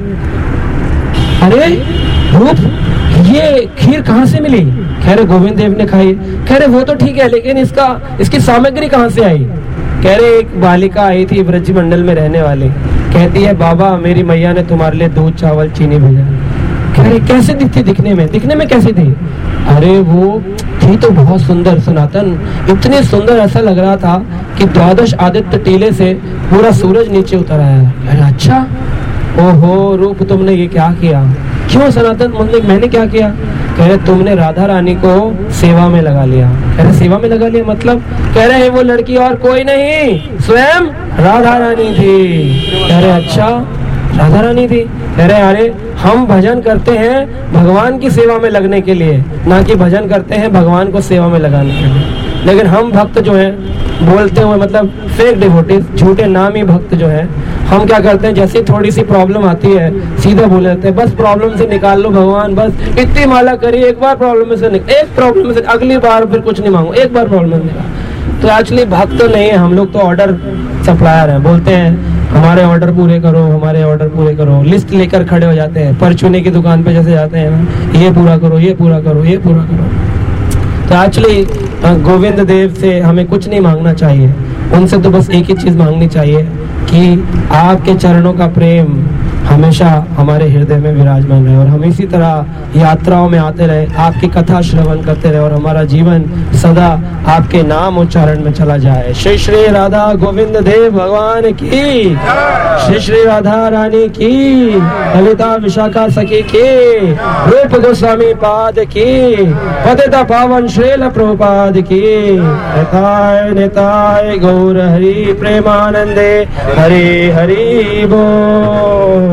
अरे रूप, ये खीर कहाँ से मिली? कह रहे गोविंद देव ने खाई। कह रहे वो तो ठीक है, लेकिन इसका इसकी सामग्री कहाँ से आई? कह रहे एक बालिका आई थी ब्रज मंडल में रहने वाली, कहती है बाबा मेरी मैया ने तुम्हारे लिए दूध, चावल, चीनी भेजा। कह रहे कैसे दिखती? दिखने में दिखने में कैसी थी? अरे वो थी तो बहुत सुंदर सनातन, इतनी सुंदर ऐसा लग रहा था कि द्वादश आदित्य टीले से पूरा सूरज नीचे उतर आया। अरे अच्छा, ओहो रूप, तुमने ये क्या किया? क्यों सनातन? मतलब मैंने क्या किया? कह रहे तुमने राधा रानी को सेवा में लगा लिया। कह रहे सेवा में लगा लिया मतलब? कह रहे वो लड़की और कोई नहीं, स्वयं राधा रानी थी। कह रहे अच्छा, राधा रानी थी? कह रहे अरे हम भजन करते हैं भगवान की सेवा में लगने के लिए, ना कि भजन करते हैं भगवान को सेवा में लगाने के लिए। लेकिन हम भक्त जो हैं, बोलते हुए मतलब फेक डिवोटीज, झूठे नामी भक्त जो है, हम क्या करते हैं, जैसे थोड़ी सी प्रॉब्लम आती है सीधा बोल देते हैं, बस प्रॉब्लम से निकाल लो भगवान, बस इतनी माला करिए, एक बार प्रॉब्लम से निकाल, एक प्रॉब्लम से अगली बार फिर कुछ नहीं मांगो, एक बार प्रॉब्लम से निकाल। तो एक्चुअली भक्त तो नहीं है, हम लोग तो ऑर्डर सप्लायर हैं, बोलते हैं हमारे ऑर्डर पूरे करो, हमारे ऑर्डर पूरे करो, लिस्ट लेकर खड़े हो जाते हैं, परचूने की दुकान पे जैसे जाते हैं, ये पूरा करो, ये पूरा करो, ये पूरा करो। तो एक्चुअली गोविंद देव से हमें कुछ नहीं मांगना चाहिए, उनसे तो बस एक ही चीज मांगनी चाहिए कि आपके चरणों का प्रेम हमेशा हमारे हृदय में विराजमान रहे, और हम इसी तरह यात्राओं में आते रहे, आपकी कथा श्रवण करते रहे, और हमारा जीवन सदा आपके नाम उच्चारण में चला जाए। श्री श्री राधा गोविंद देव भगवान की, श्री श्री राधा रानी की, ललिता विशाखा सखी की, रूप गोस्वामी पाद की, पतिता पावन श्रील प्रभुपाद की। निताय निताय गौर हरि प्रेमानंदे, हरि हरि बोल।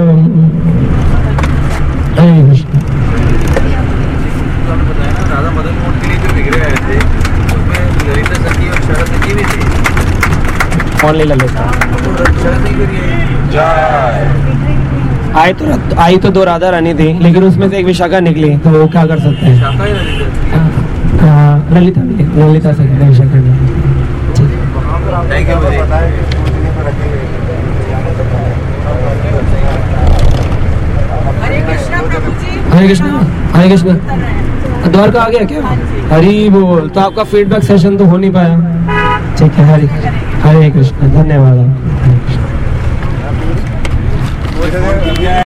हरे कृष्ण। राधा मदन मोहन के लिए जो विग्रह आए थे उसमें ललिता सखी और शरद सखी भी थी। कौन ले ललिता? शरद सखी करिए। आई तो आई तो दो राधा रानी थी, लेकिन उसमें से एक विशाखा निकली, तो वो क्या कर सकते हैं? शाखा ही ललिता। हाँ ललिता ललिता सखी विशाखा निकली। Thank you. हरे कृष्णा प्रभु जी। हरे कृष्णा, हरे कृष्णा। द्वारका आ गया क्या? हरी बोल। तो आपका फीडबैक सेशन तो हो नहीं पाया, ठीक है। हरे हरे कृष्णा, धन्यवाद।